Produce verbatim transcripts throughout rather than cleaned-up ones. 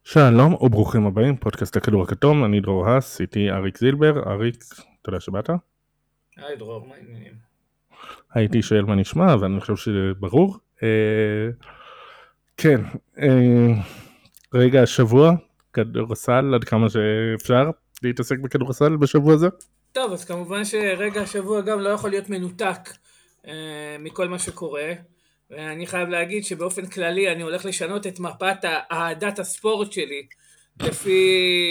שלום וברוכים הבאים, פודקאסט הכדור הכתום, אני דרור האס, איתי אריק זילבר. אריק, תודה שבאת. היי דרור, מה העניינים? הייתי שואל מה נשמע, ואני חושב שזה ברור. אה, כן, אה, רגע השבוע, כדורסל, עד כמה שאפשר להתעסק בכדורסל בשבוע הזה. טוב, אז כמובן שרגע השבוע גם לא יכול להיות מנותק אה, מכל מה שקורה. ואני חייב להגיד שבאופן כללי אני הולך לשנות את מפת אהדת הספורט שלי לפי,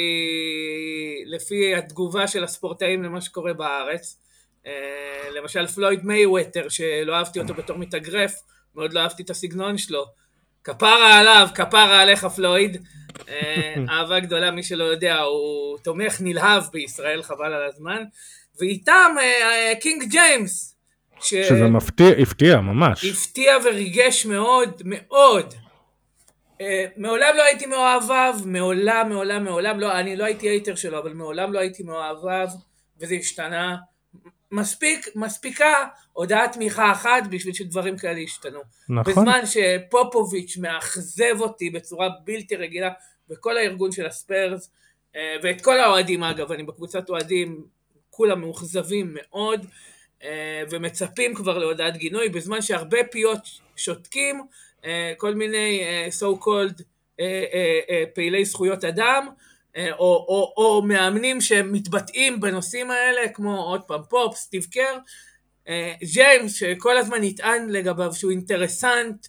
לפי התגובה של הספורטאים למה שקורה בארץ. אה, למשל פלויד מייווטר, שלא אהבתי אותו בתור מתאגרף, מאוד לא אהבתי את הסגנון שלו. כפרה עליו, כפרה עליך פלויד. אה, אהבה גדולה, מי שלא יודע, הוא תומך נלהב בישראל, חבל על הזמן. ואיתם אה, קינג ג'יימס, ש... שזה מפתיע, הפתיע ממש. הפתיע וריגש מאוד מאוד. אה, מעולם לא הייתי מאוהביו, מעולם, מעולם, מעולם, לא, אני לא הייתי הייטר שלו, אבל מעולם לא הייתי מאוהביו, וזה השתנה. מספיק, מספיקה הודעת תמיכה אחת בשביל שדברים כאלה ישתנו. נכון. בזמן שפופוביץ' מאכזב אותי בצורה בלתי רגילה, וכל הארגון של הספרס, ואת כל האוהדים אגב, אני בקבוצת אוהדים, כולם מאוכזבים מאוד, ומצפים כבר להודעת גינוי, בזמן שהרבה פיות שותקים, כל מיני so called פעילי זכויות אדם, או, או, או מאמנים שמתבטאים בנושאים האלה, כמו עוד פעם פופ, סטיב קר, ג'יימס שכל הזמן נטען לגביו שהוא אינטרסנט,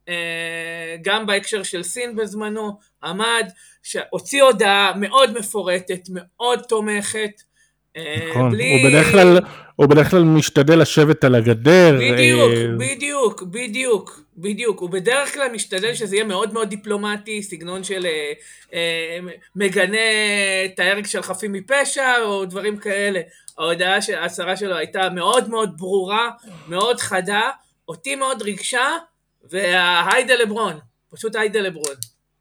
גם בהקשר של סין בזמנו, עמד, שהוציא הודעה מאוד מפורטת, מאוד תומכת, נכון, בלי... הוא בדרך כלל, הוא בדרך כלל משתדל לשבת על הגדר. בדיוק, בדיוק, בדיוק, בדיוק. הוא בדרך כלל משתדל שזה יהיה מאוד מאוד דיפלומטי, סגנון של אה, אה, מגנה את ההרג של חפים מפשע, או דברים כאלה. ההודעה, ההצהרה שלו הייתה מאוד מאוד ברורה, מאוד חדה, אותי מאוד ריגשה, והיידה לברון, פשוט היידה לברון.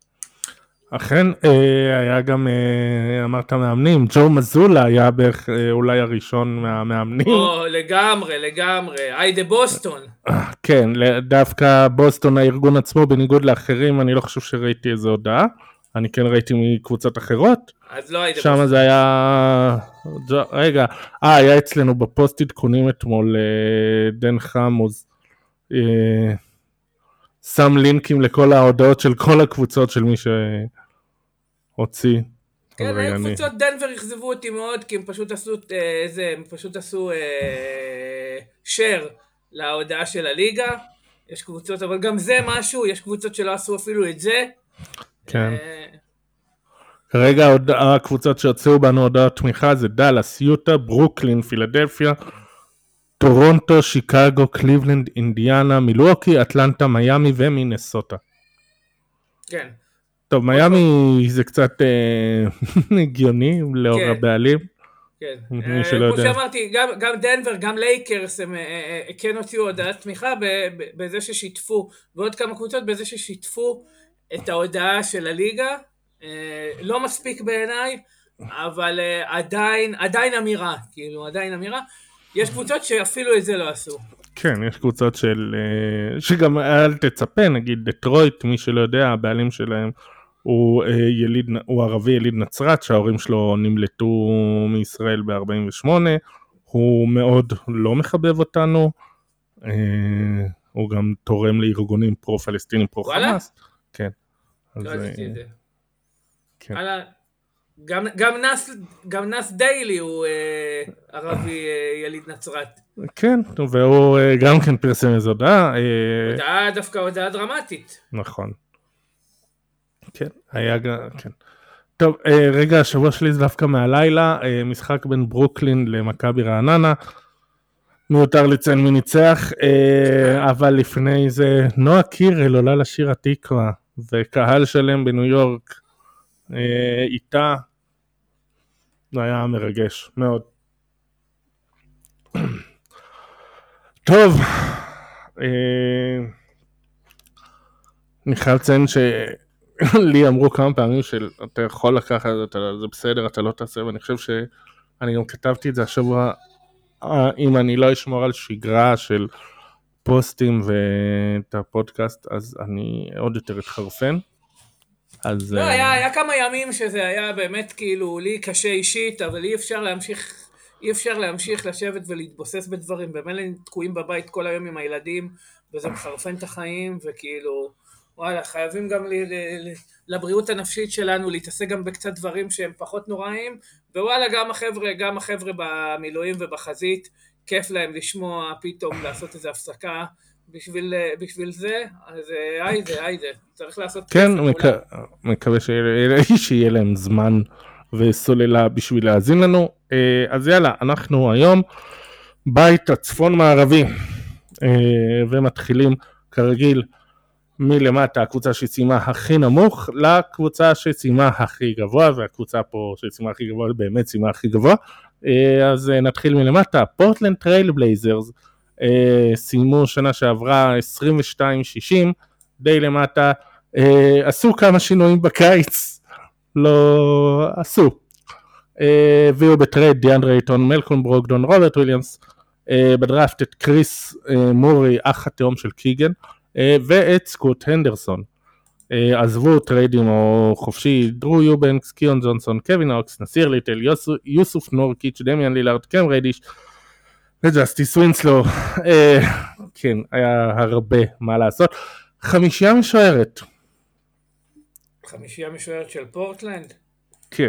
אכן, היה גם, אמרת מאמנים, ג'ו מזולה היה בערך אולי הראשון מהמאמנים. או, לגמרי, לגמרי, היידה בוסטון. כן, דווקא בוסטון הארגון עצמו, בניגוד לאחרים, אני לא חושב שראיתי איזו הודעה, אני כן ראיתי מקבוצות אחרות. אז לא היידה בוסטון. שם זה היה, רגע, אה, היה אצלנו בפוסט עדכונים אתמול, דן חמוז, שם לינקים לכל ההודעות של כל הקבוצות של מי שהוציא. כן, היו קבוצות דנבר הכזבו אותי מאוד, כי הם פשוט עשו איזה, הם פשוט עשו share להודעה של הליגה. יש קבוצות, אבל גם זה משהו, יש קבוצות שלא עשו אפילו את זה. כן. כרגע הקבוצות שהוציאו בנו הודעות תמיכה זה דאלאס, יוטה, ברוקלין, פילדלפיה, טורונטו, שיקגו, קליבלנד, אינדיאנה, מילווקי, אטלנטה, מיאמי ומינסוטה. כן. טוב, מיאמי זה קצת הגיוני לאור הבעלים. כן. כמו שאמרתי, גם דנבר, גם לייקרס, הם כן הוציאו הודעת תמיכה בזה ששיתפו, ועוד כמה קבוצות בזה ששיתפו את ההודעה של הליגה. לא מספיק בעיניי, אבל עדיין, עדיין אמירה, כאילו, עדיין אמירה. יש קבוצות שאפילו את זה לא עשו. כן, יש קבוצות של, שגם אל תצפה, נגיד דטרויט, מי שלא יודע, הבעלים שלהם הוא יליד, הוא ערבי יליד נצרת, שההורים שלו נמלטו מישראל ב-ארבעים ושמונה, הוא מאוד לא מחבב אותנו, הוא גם תורם לארגונים פרו-פלסטינים, פרו-חמאס. כן. לא עשיתי את זה. כן. גם, גם נס, גם נס דיילי הוא אה, ערבי אה, יליד נצרת. כן, והוא אה, גם כן פרסם איזו הודעה. אה... הודעה דווקא הודעה דרמטית. נכון. כן, היה גם, כן. טוב, אה, רגע, השבוע שלי זה דווקא מהלילה, אה, משחק בין ברוקלין למכבי רעננה. מיותר לציין מי ניצח, אה, אבל לפני זה נועה קירל עולה לשיר התקווה, וקהל שלם בניו יורק אה, איתה. זה היה מרגש מאוד. טוב, אני חייב לציין שלי אמרו כמה פעמים שאתה יכול לקחת, זה בסדר, אתה לא תעשה, ואני חושב שאני גם כתבתי את זה השבוע, אם אני לא אשמור על שגרה של פוסטים ואת הפודקאסט, אז אני עוד יותר אתחרפן. אז... לא, היה, היה כמה ימים שזה היה באמת כאילו לי קשה אישית, אבל אי אפשר להמשיך, אי אפשר להמשיך לשבת ולהתבוסס בדברים, במילא תקועים בבית כל היום עם הילדים, וזה מחרפן את החיים, וכאילו, וואלה, חייבים גם ל, ל, ל, לבריאות הנפשית שלנו להתעסק גם בקצת דברים שהם פחות נוראים, ווואלה, גם החבר'ה, גם החבר'ה במילואים ובחזית, כיף להם לשמוע, פתאום לעשות איזו הפסקה, בשביל, בשביל זה, אז היידה, היידה, צריך לעשות כיף. כן, מק... מקווה שיהיה, שיהיה להם זמן וסוללה בשביל להאזין לנו. אז יאללה, אנחנו היום בית הצפון מערבי, ומתחילים כרגיל מלמטה, הקבוצה שסיימה הכי נמוך, לקבוצה שסיימה הכי גבוה, והקבוצה פה שסיימה הכי גבוה באמת סיימה הכי גבוה. אז נתחיל מלמטה, פורטלנד טרייל בלייזרס, סיימו שנה שעברה עשרים ושתיים שישים, די למטה, עשו כמה שינויים בקיץ, לא עשו, הביאו בטרייד דיאנדרי אייטון, מלקולם ברוגדון, רוברט וויליאמס, בדראפט את קריס מורי, אח התאום של קיגן, ואת סקוט הנדרסון. עזבו טריידים או חופשי, דרו יובנקס, קיון ג'ונסון, קווין אוקס, נסיר ליטל, יוסוף נורקיץ', דמיאן לילארד, קם רדיש וג'סטיס ווינסלו. כן, היה הרבה מה לעשות. חמישייה משוערת. חמישייה משוערת של פורטלנד? כן.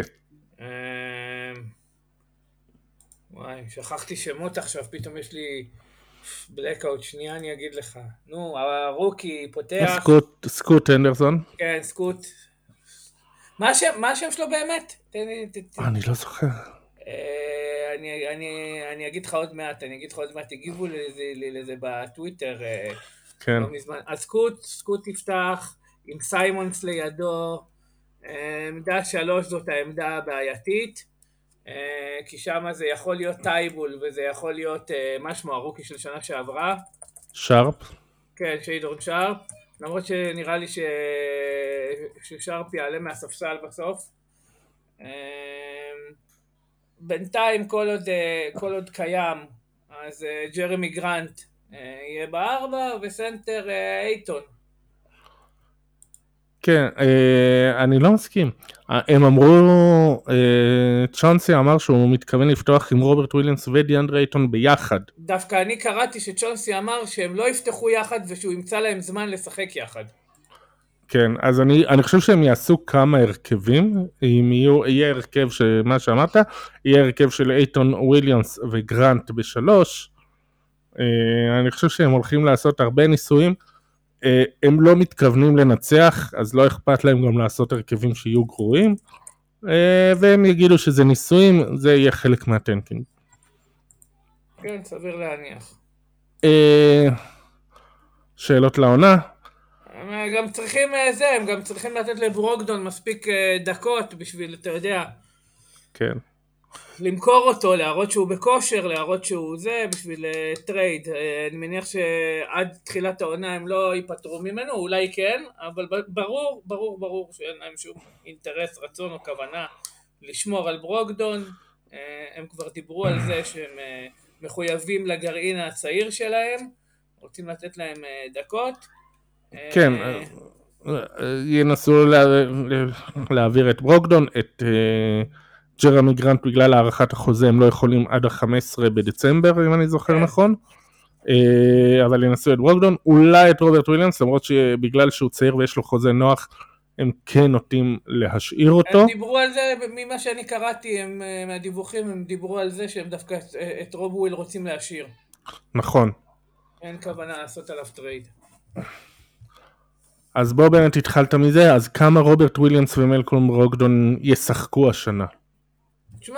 וואי, שכחתי שמות עכשיו, פתאום יש לי בלקאוט, שנייה אני אגיד לך. נו, הרוקי פותח. סקוט, סקוט הנדרסון. כן, סקוט. מה השם, מה השם שלו באמת? אני לא זוכר. אני, אני, אני אגיד לך עוד מעט, אני אגיד לך עוד מעט, תגיבו לזה, לזה בטוויטר. כן. לא מזמן. אז סקוט, סקוט יפתח עם סיימונס לידו. עמדה שלוש זאת העמדה הבעייתית. כי שם זה יכול להיות טייבול וזה יכול להיות משהו הרוקי של שנה שעברה. שרפ. כן, שיידורן שרפ. למרות שנראה לי ש... ששרפ יעלה מהספסל בסוף. בינתיים כל עוד, כל עוד קיים, אז ג'רמי גרנט יהיה בארבע וסנטר אייטון. כן, אני לא מסכים. הם אמרו, צ'אנסי אמר שהוא מתכוון לפתוח עם רוברט וויליאמס ודיאנדרי אייטון ביחד. דווקא אני קראתי שצ'אנסי אמר שהם לא יפתחו יחד ושהוא ימצא להם זמן לשחק יחד. כן, אז אני, אני חושב שהם יעשו כמה הרכבים, אם יהיו, יהיה הרכב שמה שאמרת, יהיה הרכב של אייטון, וויליאמס וגרנט בשלוש. אני חושב שהם הולכים לעשות הרבה ניסויים, הם לא מתכוונים לנצח, אז לא אכפת להם גם לעשות הרכבים שיהיו גרועים, והם יגידו שזה ניסויים, זה יהיה חלק מהטנקינג. כן, סביר להניח. שאלות לעונה? הם גם צריכים זה, הם גם צריכים לתת לברוגדון מספיק דקות בשביל, אתה יודע, כן. למכור אותו, להראות שהוא בכושר, להראות שהוא זה, בשביל טרייד. אני מניח שעד תחילת העונה הם לא ייפטרו ממנו, אולי כן, אבל ברור, ברור, ברור שאין להם שום אינטרס, רצון או כוונה לשמור על ברוגדון. הם כבר דיברו על זה שהם מחויבים לגרעין הצעיר שלהם, רוצים לתת להם דקות. כן, ינסו להעביר את ברוגדון, את ג'רמי גרנט בגלל הערכת החוזה הם לא יכולים עד ה-חמישה עשר בדצמבר, אם אני זוכר נכון, אבל ינסו את ברוגדון, אולי את רוברט וויליאמס, למרות שבגלל שהוא צעיר ויש לו חוזה נוח, הם כן נוטים להשאיר אותו. הם דיברו על זה, ממה שאני קראתי, הם, מהדיווחים, הם דיברו על זה שהם דווקא את, את רוב וויל רוצים להשאיר. נכון. אין כוונה לעשות עליו טרייד. אז בוא באמת התחלת מזה, אז כמה רוברט וויליאמס ומלקולם ברוגדון ישחקו השנה? תשמע,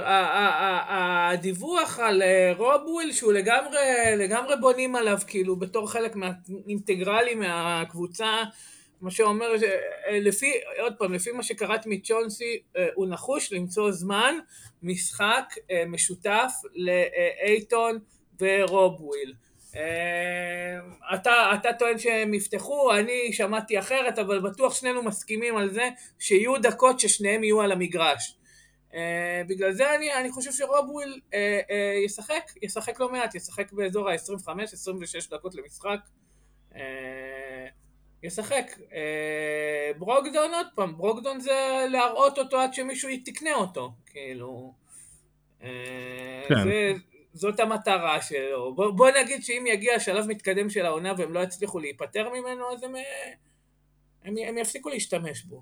הדיווח על רוב וויל שהוא לגמרי, לגמרי בונים עליו, כאילו בתור חלק אינטגרלי מהקבוצה, מה שאומר, לפי, עוד פעם, לפי מה שקראתי מצ'ונסי, הוא נחוש למצוא זמן, משחק משותף לאייטון ורוב וויל. אתה, אתה טוען שהם יפתחו, אני שמעתי אחרת, אבל בטוח שנינו מסכימים על זה, שיהיו דקות ששניהם יהיו על המגרש. בגלל זה אני, אני חושב שרוב וויל ישחק, ישחק לא מעט, ישחק באזור ה-עשרים וחמש עשרים ושש דקות למשחק. ישחק. אה, ברוקדון עוד פעם, ברוקדון זה להראות אותו עד שמישהו יתקנה אותו, כאילו, אה, כן. זה, זאת המטרה שלו. בוא, בוא נגיד שאם יגיע שלב מתקדם של העונה והם לא יצליחו להיפטר ממנו, אז הם, אה, הם, הם יפסיקו להשתמש בו.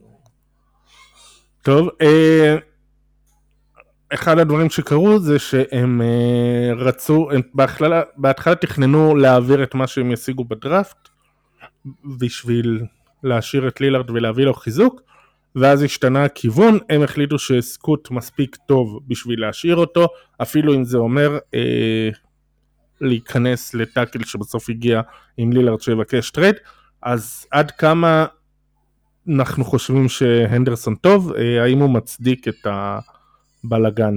טוב, אה, אחד הדברים שקרו זה שהם אה, רצו, הם בהתחלה, בהתחלה תכננו להעביר את מה שהם ישיגו בדראפט, בשביל להשאיר את לילארד ולהביא לו חיזוק, ואז השתנה הכיוון, הם החליטו שסקוט מספיק טוב בשביל להשאיר אותו, אפילו אם זה אומר אה, להיכנס לטאקל שבסוף הגיע עם לילארד שיבקש טרייד, אז עד כמה אנחנו חושבים שהנדרסון טוב, אה, האם הוא מצדיק את הבלגן?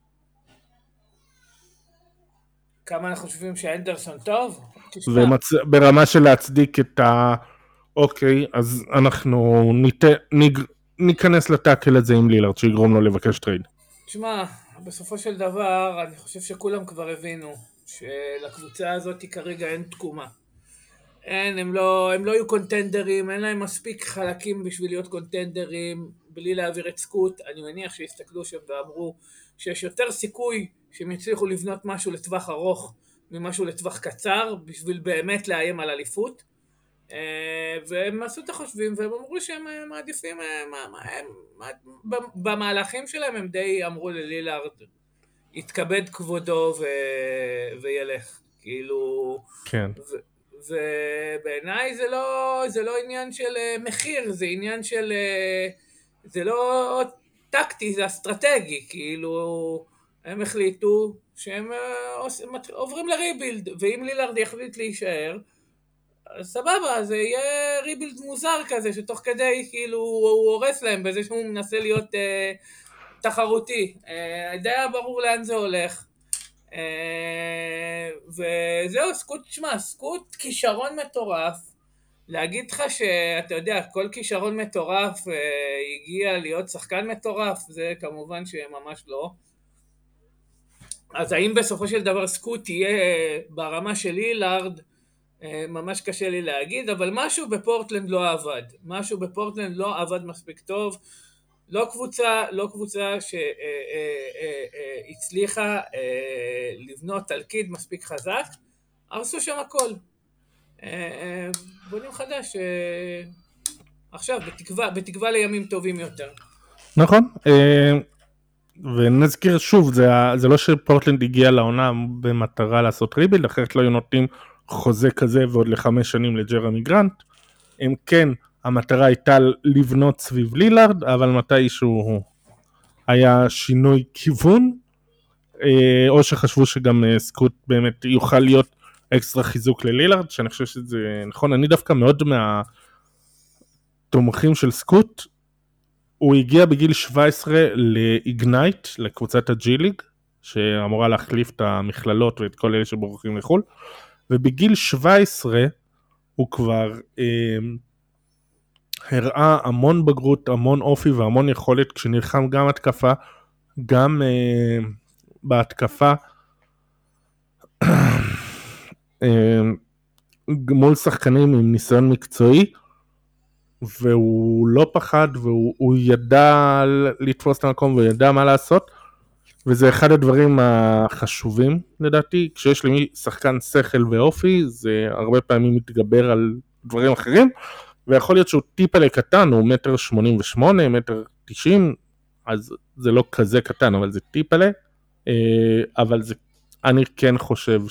כמה אנחנו חושבים שהנדרסון טוב? ומצ... ברמה של להצדיק את ה... אוקיי, אז אנחנו ניתן, ניג... ניכנס לטאקל הזה עם לילארד שיגרום לו לבקש טרייד. תשמע, בסופו של דבר אני חושב שכולם כבר הבינו שלקבוצה הזאת כרגע אין תקומה. אין, הם לא, הם לא יהיו קונטנדרים, אין להם מספיק חלקים בשביל להיות קונטנדרים בלי להעביר את סקוט. אני מניח שהסתכלו שם ואמרו שיש יותר סיכוי שהם יצליחו לבנות משהו לטווח ארוך ממשהו לטווח קצר בשביל באמת לאיים על אליפות. והם עשו את החושבים והם אמרו שהם מעדיפים, הם, במהלכים שלהם הם די אמרו ללילארד יתכבד כבודו ו... וילך, כאילו, כן. ו... ובעיניי זה לא, זה לא עניין של מחיר, זה עניין של, זה לא טקטי, זה אסטרטגי, כאילו הם החליטו שהם עוברים לריבילד, ואם לילארד יחליט להישאר סבבה, זה יהיה ריבילד מוזר כזה, שתוך כדי כאילו הוא הורס להם בזה שהוא מנסה להיות אה, תחרותי. אה, די היה ברור לאן זה הולך. אה, וזהו, סקוט, תשמע, סקוט כישרון מטורף. להגיד לך שאתה יודע, כל כישרון מטורף אה, הגיע להיות שחקן מטורף, זה כמובן שממש לא. אז האם בסופו של דבר סקוט יהיה ברמה של לילארד, ממש קשה לי להגיד, אבל משהו בפורטלנד לא עבד. משהו בפורטלנד לא עבד מספיק טוב. לא קבוצה, לא קבוצה שהצליחה לבנות תלכיד מספיק חזק. הרסו שם הכל. בונים חדש עכשיו, בתקווה, בתקווה לימים טובים יותר. נכון. ונזכיר שוב, זה, זה לא שפורטלנד הגיע לעונה במטרה לעשות ריבילד, אחרת לא היו נותנים חוזה כזה ועוד לחמש שנים לג'רמי גרנט. אם כן, המטרה הייתה לבנות סביב לילארד, אבל מתישהו היה שינוי כיוון, או שחשבו שגם סקוט באמת יוכל להיות אקסטרה חיזוק ללילארד, שאני חושב שזה נכון. אני דווקא מאוד מהתומכים של סקוט. הוא הגיע בגיל שבע עשרה לאיגנייט, לקבוצת הג'י ליג, שאמורה להחליף את המכללות ואת כל אלה שבורחים לחול, ובגיל שבע עשרה הוא כבר אה, הראה המון בגרות, המון אופי והמון יכולת, כשנלחם גם התקפה, גם אה, בהתקפה, אה, מול שחקנים עם ניסיון מקצועי, והוא לא פחד, והוא ידע לתפוס את המקום, והוא ידע מה לעשות, וזה אחד הדברים החשובים לדעתי. כשיש למי שחקן שכל ואופי, זה הרבה פעמים מתגבר על דברים אחרים, ויכול להיות שהוא טיפה קטן, הוא מטר שמונים ושמונה, מטר תשעים, אז זה לא כזה קטן, אבל זה טיפה, אבל זה, אני כן חושב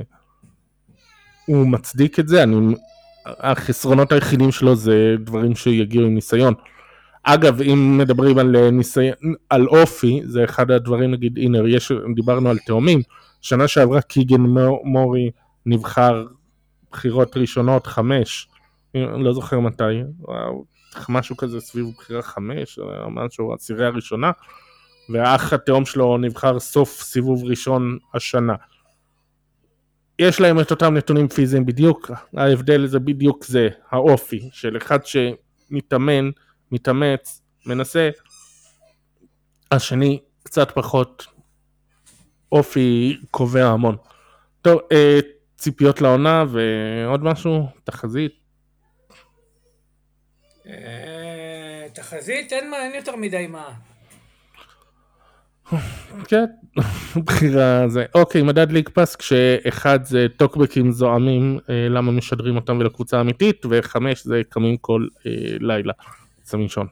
שהוא מצדיק את זה. אני החסרונות היחידים שלו זה דברים שיגיעו עם ניסיון. אגב, אם מדברים על ניסיון, על אופי, זה אחד הדברים, נגיד, הנה, יש, דיברנו על תאומים, שנה שעברה קיגן מורי נבחר בחירות ראשונות חמש, אני לא זוכר מתי, משהו כזה סביב בחירה חמש, משהו, עשירי הראשונה, והאח התאום שלו נבחר סוף סיבוב ראשון השנה. יש להם את אותם נתונים פיזיים בדיוק, ההבדל זה בדיוק זה, האופי של אחד שמתאמן, מתאמץ, מנסה, השני קצת פחות, אופי קובע המון. טוב, ציפיות לעונה ועוד משהו, תחזית. אה, תחזית, אין מה, אין יותר מדי מה. כן, בחירה זה. אוקיי, מדד ליג פאס, כשאחד זה טוקבקים זועמים, אה, למה משדרים אותם ולקבוצה אמיתית, וחמש זה קמים כל אה, לילה. שמים שון.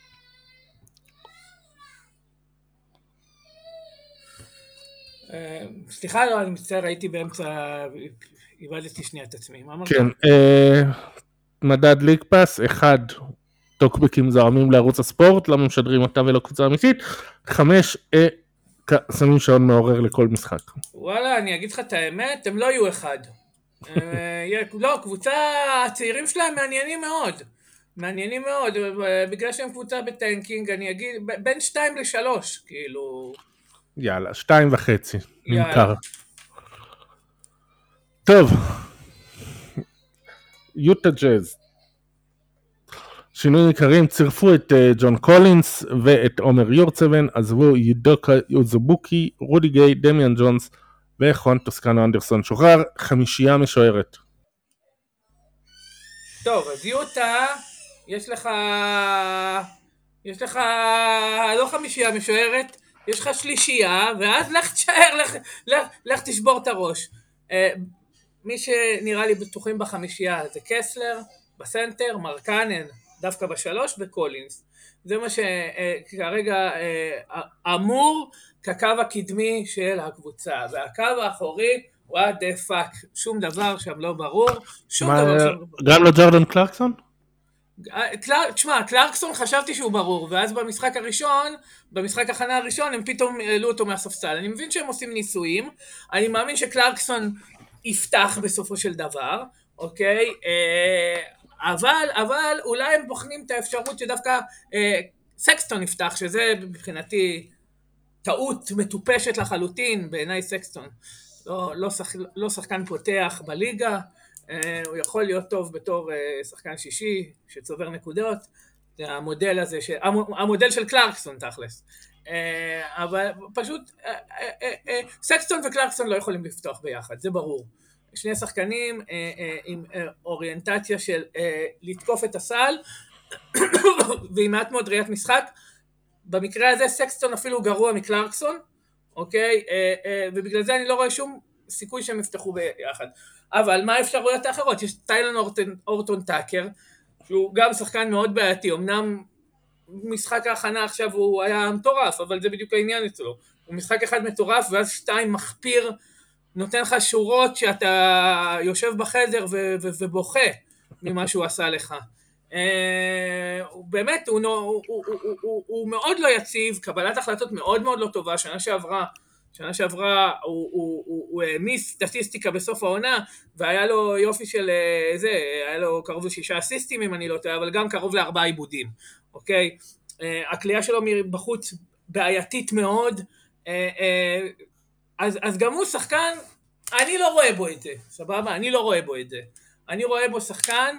אה, סליחה, לא, אני מצטער, הייתי באמצע, איבדתי שנייה את עצמי. מה אמרת? כן, אה, מדד ליג פאס, אחד טוקבקים זועמים לערוץ הספורט, למה משדרים אותם ולקבוצה אמיתית, חמש, אה, שמים שעון מעורר לכל משחק. וואלה, אני אגיד לך את האמת, הם לא יהיו אחד. אה, לא, קבוצה, הצעירים שלהם מעניינים מאוד. מעניינים מאוד, בגלל שהם קבוצה בטנקינג, אני אגיד, בין שתיים לשלוש, כאילו... יאללה, שתיים וחצי, יאללה. נמכר. טוב, יוטה ג'אז. שינויים עיקריים, צירפו את uh, ג'ון קולינס ואת עומר יורצבן, עזבו יודוקה יוזובוקי, רודי גיי, דמיאן ג'ונס וחואן טוסקנו אנדרסון. שוחרר חמישייה משוערת. טוב, אז יוטה, יש לך... יש לך לא חמישייה משוערת, יש לך שלישייה, ואז לך תשאר, לך, לך, לך תשבור את הראש. Uh, מי שנראה לי בטוחים בחמישייה זה קסלר, בסנטר, מרקנן, דווקא בשלוש, וקולינס. זה מה שכרגע אמור כקו הקדמי של הקבוצה, והקו האחורי, what the fuck, שום דבר שם לא ברור, שום מה, דבר שם לא ברור. גם לא ג'ורדן קלרקסון? קלר, תשמע, קלרקסון חשבתי שהוא ברור, ואז במשחק הראשון, במשחק הכנה הראשון, הם פתאום העלו אותו מהספסל. אני מבין שהם עושים ניסויים, אני מאמין שקלרקסון יפתח בסופו של דבר, אוקיי? אבל, אבל אולי הם בוחנים את האפשרות שדווקא אה, סקסטון יפתח, שזה מבחינתי טעות מטופשת לחלוטין, בעיניי סקסטון. לא, לא, שח, לא שחקן פותח בליגה, אה, הוא יכול להיות טוב בתור אה, שחקן שישי, שצובר נקודות, זה המודל הזה, ש, המודל של קלרקסון תכלס. אה, אבל פשוט, אה, אה, אה, סקסטון וקלרקסון לא יכולים לפתוח ביחד, זה ברור. שני שחקנים אה, אה, עם אה, אוריינטציה של אה, לתקוף את הסל, ועם מעט מאוד ראיית משחק. במקרה הזה סקסטון אפילו גרוע מקלרקסון, אוקיי? אה, אה, ובגלל זה אני לא רואה שום סיכוי שהם יפתחו ביחד. אבל מה האפשרויות האחרות? יש טיילן אורטון, אורטון טאקר, שהוא גם שחקן מאוד בעייתי, אמנם משחק ההכנה עכשיו הוא היה מטורף, אבל זה בדיוק העניין אצלו. הוא משחק אחד מטורף, ואז שתיים מחפיר, נותן לך שורות שאתה יושב בחדר ו- ו- ובוכה ממה שהוא עשה לך. הוא באמת, הוא, הוא, הוא, הוא, הוא, הוא מאוד לא יציב, קבלת החלטות מאוד מאוד לא טובה, שנה שעברה, שנה שעברה הוא, הוא, הוא, הוא העמיס סטטיסטיקה בסוף העונה, והיה לו יופי של זה, היה לו קרוב לשישה אסיסטים אם אני לא טועה, אבל גם קרוב לארבעה עיבודים, אוקיי? הקליעה שלו מבחוץ בעייתית מאוד, אז, אז גם הוא שחקן, אני לא רואה בו את זה, סבבה? אני לא רואה בו את זה. אני רואה בו שחקן,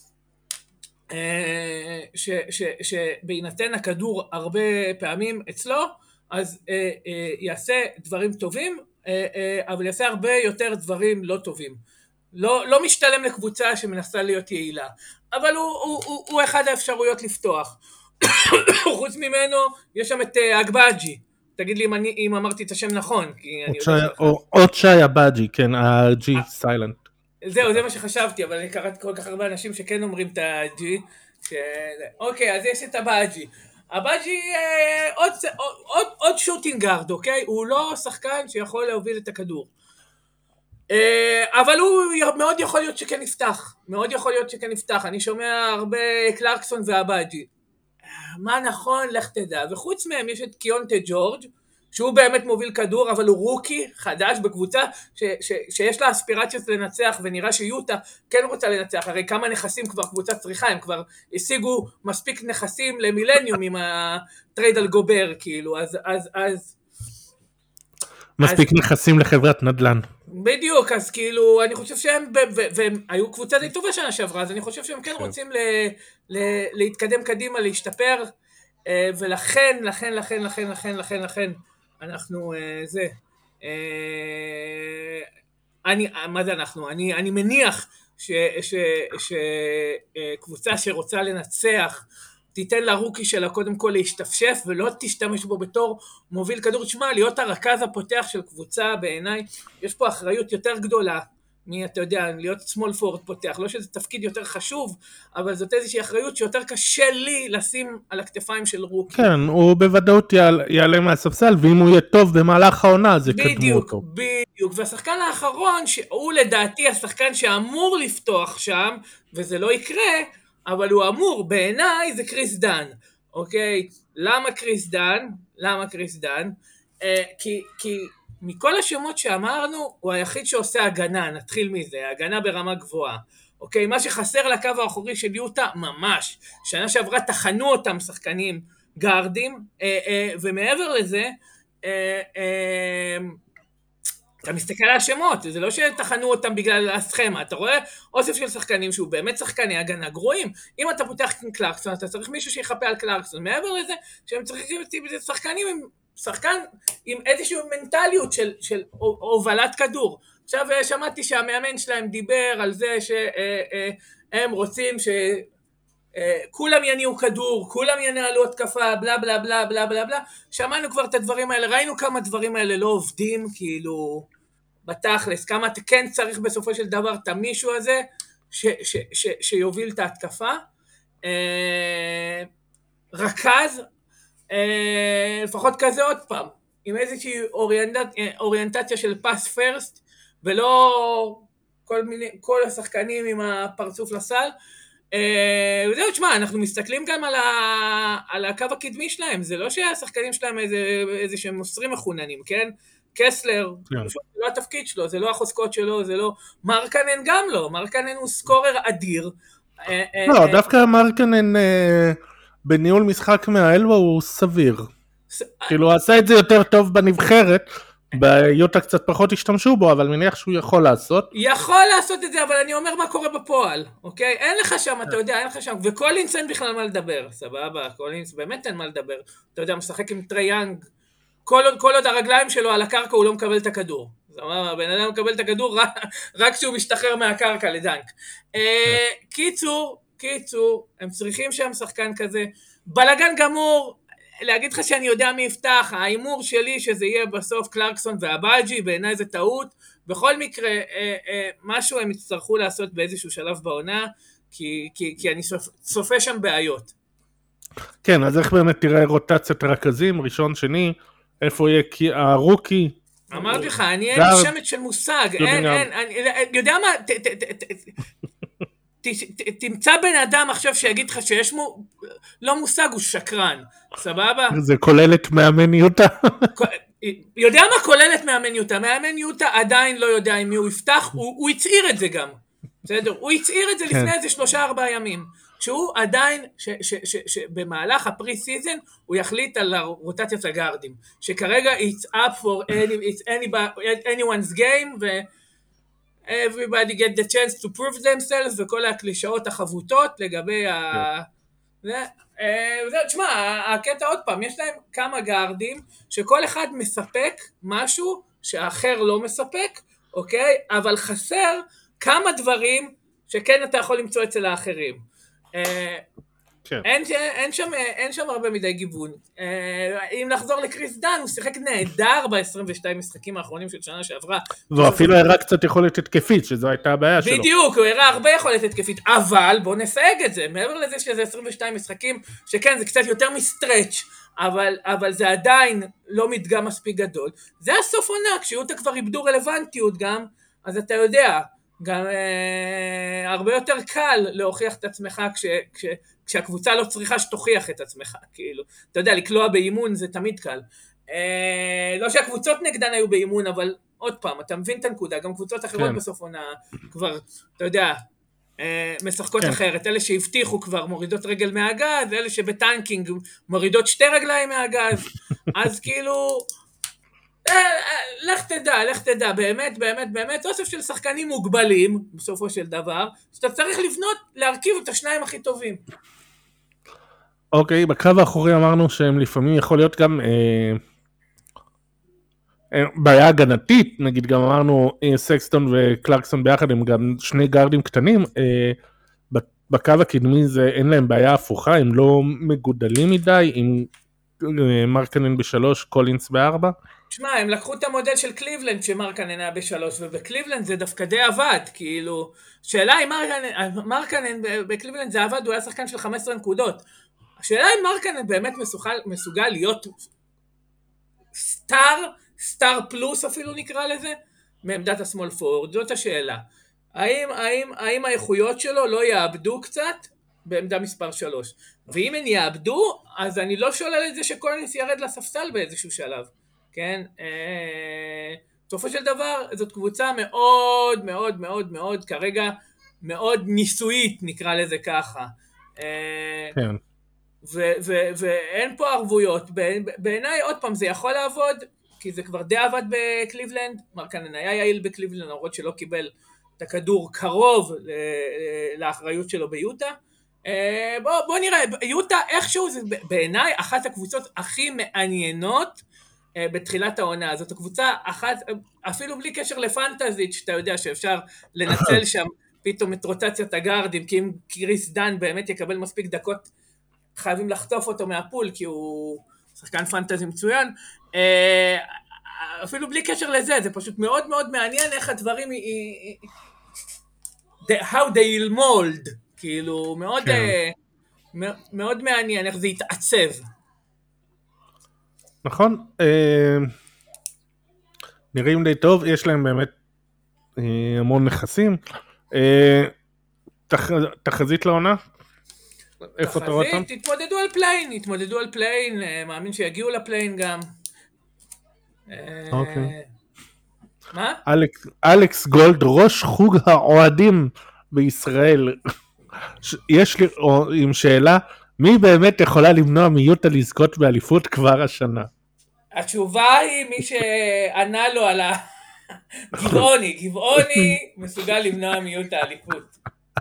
ש, ש, שבהינתן הכדור הרבה פעמים אצלו, אז אה, אה, יעשה דברים טובים, אה, אה, אבל יעשה הרבה יותר דברים לא טובים. לא, לא משתלם לקבוצה שמנסה להיות יעילה, אבל הוא, הוא, הוא, הוא אחד האפשרויות לפתוח. חוץ ממנו, יש שם את אה, אגבאג'י. תגיד לי אם, אני, אם אמרתי את השם נכון, כי אני יודע... עוד שי אבאג'י, כן, הג'י סיילנט. זהו, זה מה שחשבתי, אבל אני קראתי כל כך הרבה אנשים שכן אומרים את ה-G. ש... אוקיי, אז יש את הבאג'י. הבאג'י אה, עוד, עוד, עוד שוטינגארד, אוקיי? הוא לא שחקן שיכול להוביל את הכדור. אה, אבל הוא מאוד יכול להיות שכן יפתח. מאוד יכול להיות שכן יפתח. אני שומע הרבה קלרקסון והבאג'י. מה נכון? לך תדע. וחוץ מהם יש את קיונטה ג'ורג', שהוא באמת מוביל כדור, אבל הוא רוקי חדש בקבוצה ש, ש, שיש לה אספירציות לנצח, ונראה שיוטה כן רוצה לנצח. הרי כמה נכסים כבר קבוצה צריכה, הם כבר השיגו מספיק נכסים למילניום עם הטרייד על גובר, כאילו, אז... אז, אז מספיק אז, נכסים לחברת נדל"ן. בדיוק, אז כאילו, אני חושב שהם, והם היו קבוצה די טובה שנה שעברה, אז אני חושב שהם כן רוצים ל, ל, להתקדם קדימה, להשתפר, ולכן, לכן, לכן, לכן, לכן, לכן, לכן, אנחנו, זה, אני, מה זה אנחנו? אני, אני מניח שקבוצה שרוצה לנצח, תיתן לרוקי שלה קודם כל להשתפשף, ולא תשתמש בו בתור מוביל כדור. תשמע, להיות הרכז הפותח של קבוצה, בעיניי, יש פה אחריות יותר גדולה, מי, אתה יודע, להיות small forward פותח, לא שזה תפקיד יותר חשוב, אבל זאת איזושהי אחריות שיותר קשה לי לשים על הכתפיים של רוקי. כן, הוא בוודאות יעלה מהספסל, ואם הוא יהיה טוב במהלך העונה, אז יקדמו אותו. בדיוק, בדיוק, והשחקן האחרון, שהוא לדעתי השחקן שאמור לפתוח שם, וזה לא יקרה, אבל הוא אמור, בעיניי זה קריס דן, אוקיי? למה קריס דן? למה קריס דן? אה, כי, כי מכל השמות שאמרנו, הוא היחיד שעושה הגנה, נתחיל מזה, הגנה ברמה גבוהה, אוקיי? מה שחסר לקו האחורי של יוטה, ממש, שנה שעברה תחנו אותם שחקנים גארדים, אה, אה, ומעבר לזה, אה, אה, אתה מסתכל על השמות, זה לא שתחנו אותם בגלל הסכמה, אתה רואה אוסף של שחקנים שהוא באמת שחקני הגנה גרועים, אם אתה פותח עם קלרקסון, אתה צריך מישהו שיחפה על קלרקסון, מעבר לזה שהם צריכים שחקנים עם, שחקן עם איזושהי מנטליות של, של הובלת כדור. עכשיו שמעתי שהמאמן שלהם דיבר על זה שהם רוצים ש... כולם יניעו כדור, כולם ינהלו התקפה, בלה בלה בלה בלה בלה בלה, שמענו כבר את הדברים האלה, ראינו כמה דברים האלה לא עובדים, כאילו, בתכלס, כמה אתה כן צריך בסופו של דבר את המישהו הזה, ש, ש, ש, שיוביל את ההתקפה, אה, רכז, אה, לפחות כזה עוד פעם, עם איזושהי אוריינט, אוריינטציה של פס פרסט, ולא כל מיני, כל השחקנים עם הפרצוף לסל, וזהו, תשמע, אנחנו מסתכלים גם על, ה... על הקו הקדמי שלהם, זה לא שהשחקנים שלהם איזה, איזה שהם מוסרים מחוננים, כן? קסלר, זה לא התפקיד שלו, זה לא החוזקות שלו, זה לא... מרקנן גם לא, מרקנן הוא סקורר אדיר. לא, דווקא מרקנן בניהול משחק מהאלווה הוא סביר. כאילו, הוא עשה את זה יותר טוב בנבחרת, ביוטה קצת פחות השתמשו בו, אבל מניח שהוא יכול לעשות. יכול לעשות את זה, אבל אני אומר מה קורה בפועל, אוקיי? אין לך שם, אתה יודע, אין לך שם, וקולינס אין בכלל מה לדבר, סבבה, קולינס באמת אין מה לדבר. אתה יודע, משחק עם טרי יאנג, כל עוד, כל עוד הרגליים שלו על הקרקע הוא לא מקבל את הכדור. סבבה, בן אדם מקבל את הכדור רק, רק כשהוא משתחרר מהקרקע לדנק. אה, קיצור, קיצור, הם צריכים שם שחקן כזה, בלגן גמור, להגיד לך שאני יודע מי יפתח, האימור שלי שזה יהיה בסוף קלרקסון והבאג'י, בעיניי זה טעות, בכל מקרה, אה, אה, משהו הם יצטרכו לעשות באיזשהו שלב בעונה, כי, כי, כי אני סופ, סופה שם בעיות. כן, אז איך באמת תראה רוטציית רכזים, ראשון, שני, איפה יהיה הרוקי? אמרתי לך, אני אין לי שמץ של מושג, אין, אין, אני יודע מה, ת, ת, ת, ת, תמצא בן אדם עכשיו שיגיד לך שיש מו... לא מושג, הוא שקרן, סבבה? זה כולל את מאמן יוטה? יודע מה כולל את מאמן יוטה? מאמן יוטה עדיין לא יודע עם מי הוא יפתח, הוא, הוא הצעיר את זה גם, בסדר? הוא הצעיר את זה לפני איזה שלושה ארבעה ימים, שהוא עדיין, ש, ש, ש, ש, במהלך הפרי סיזן, הוא יחליט על הרוטציית הגארדים, שכרגע it's up for any, it's anybody, anyone's game, ו... everybody get the chance to prove themselves, וכל הקלישאות החבוטות לגבי ה... וזהו, תשמע, הקטע עוד פעם, יש להם כמה גארדים, שכל אחד מספק משהו שהאחר לא מספק, אוקיי? אבל חסר כמה דברים שכן אתה יכול למצוא אצל האחרים. אין, אין, שם, אין שם הרבה מדי גיוון. אם נחזור לקריס דן, הוא שיחק נהדר ב-עשרים ושתיים משחקים האחרונים של שנה שעברה. והוא אפילו הראה קצת יכולת התקפית, שזו הייתה הבעיה שלו. בדיוק, הוא הראה הרבה יכולת התקפית, אבל בוא נסייג את זה, מעבר לזה שזה עשרים ושתיים משחקים, שכן, זה קצת יותר מסטרץ', אבל, אבל זה עדיין לא מדגם מספיק גדול. זה הסוף עונה, כשיוטה כבר איבדו רלוונטיות גם, אז אתה יודע, גם אה, הרבה יותר קל להוכיח את עצמך כש... כש כשהקבוצה לא צריכה שתוכיח את עצמך, כאילו, אתה יודע, לקלוע באימון זה תמיד קל. אה, לא שהקבוצות נגדן היו באימון, אבל עוד פעם, אתה מבין את הנקודה, גם קבוצות אחרות כן. בסוף עונה כבר, אתה יודע, אה, משחקות כן. אחרת, אלה שהבטיחו כבר מורידות רגל מהגז, אלה שבטנקינג מורידות שתי רגליים מהגז, אז כאילו, אה, אה, לך תדע, לך תדע, באמת, באמת, באמת, אוסף של שחקנים מוגבלים, בסופו של דבר, שאתה צריך לבנות, להרכיב את השניים הכי טובים. אוקיי, בקו האחורי אמרנו שהם לפעמים יכול להיות גם אה, בעיה הגנתית, נגיד גם אמרנו סקסטון וקלרקסון ביחד, הם גם שני גארדים קטנים, בקו הקדמי זה אין להם בעיה הפוכה, הם לא מגודלים מדי, עם מרקנן בשלוש, קולינס בארבע. תשמע, הם לקחו את המודל של קליבלנד שמרקנן היה בשלוש, ובקליבלנד זה דווקא די עבד, כאילו, שאלה אם מרקנן, מרקנן בקליבלנד זה עבד, הוא היה שחקן של חמש עשרה נקודות. השאלה אם מרקנן באמת מסוגל, מסוגל להיות סטאר, סטאר פלוס אפילו נקרא לזה, מעמדת השמאל פורד, זאת השאלה. האם, האם, האם האיכויות שלו לא יאבדו קצת בעמדה מספר שלוש? ואם הן יאבדו, אז אני לא שולל את זה שקולינס ירד לספסל באיזשהו שלב. כן? בסופו של דבר, זאת קבוצה מאוד מאוד מאוד מאוד, כרגע מאוד ניסויית נקרא לזה ככה. כן. ואין פה ערבויות. בעיניי עוד פעם זה יכול לעבוד, כי זה כבר די עבד בקליבלנד, מרקנן היה יעיל בקליבלנד, למרות שלא קיבל את הכדור קרוב לאחריות שלו ביוטה. בוא, בוא נראה, יוטה איכשהו זה בעיניי אחת הקבוצות הכי מעניינות בתחילת העונה. זאת הקבוצה אחת, אפילו בלי קשר לפנטזית, שאתה יודע שאפשר לנצל שם פתאום את רוטציית הגארדים, כי אם קריס דן באמת יקבל מספיק דקות, חייבים לחטוף אותו מהפול, כי הוא שחקן פנטזי מצוין. אפילו בלי קשר לזה, זה פשוט מאוד מאוד מעניין איך הדברים, how they mold, כאילו מאוד, מאוד מעניין איך זה יתעצב. נכון, נראים די טוב, יש להם באמת המון נכסים. תחזית לעונה? איפה אתה רואה אותם? תחזית, התמודדו על פליין, התמודדו על פליין, מאמין שיגיעו לפליין גם. אוקיי. מה? אלכס גולד, ראש חוג האוהדים בישראל. יש לי עם שאלה, מי באמת יכולה למנוע מיוטה לזכות באליפות כבר השנה? התשובה היא מי שענה לו על ה... גבעוני, גבעוני מסוגל למנוע מיוטה אליפות.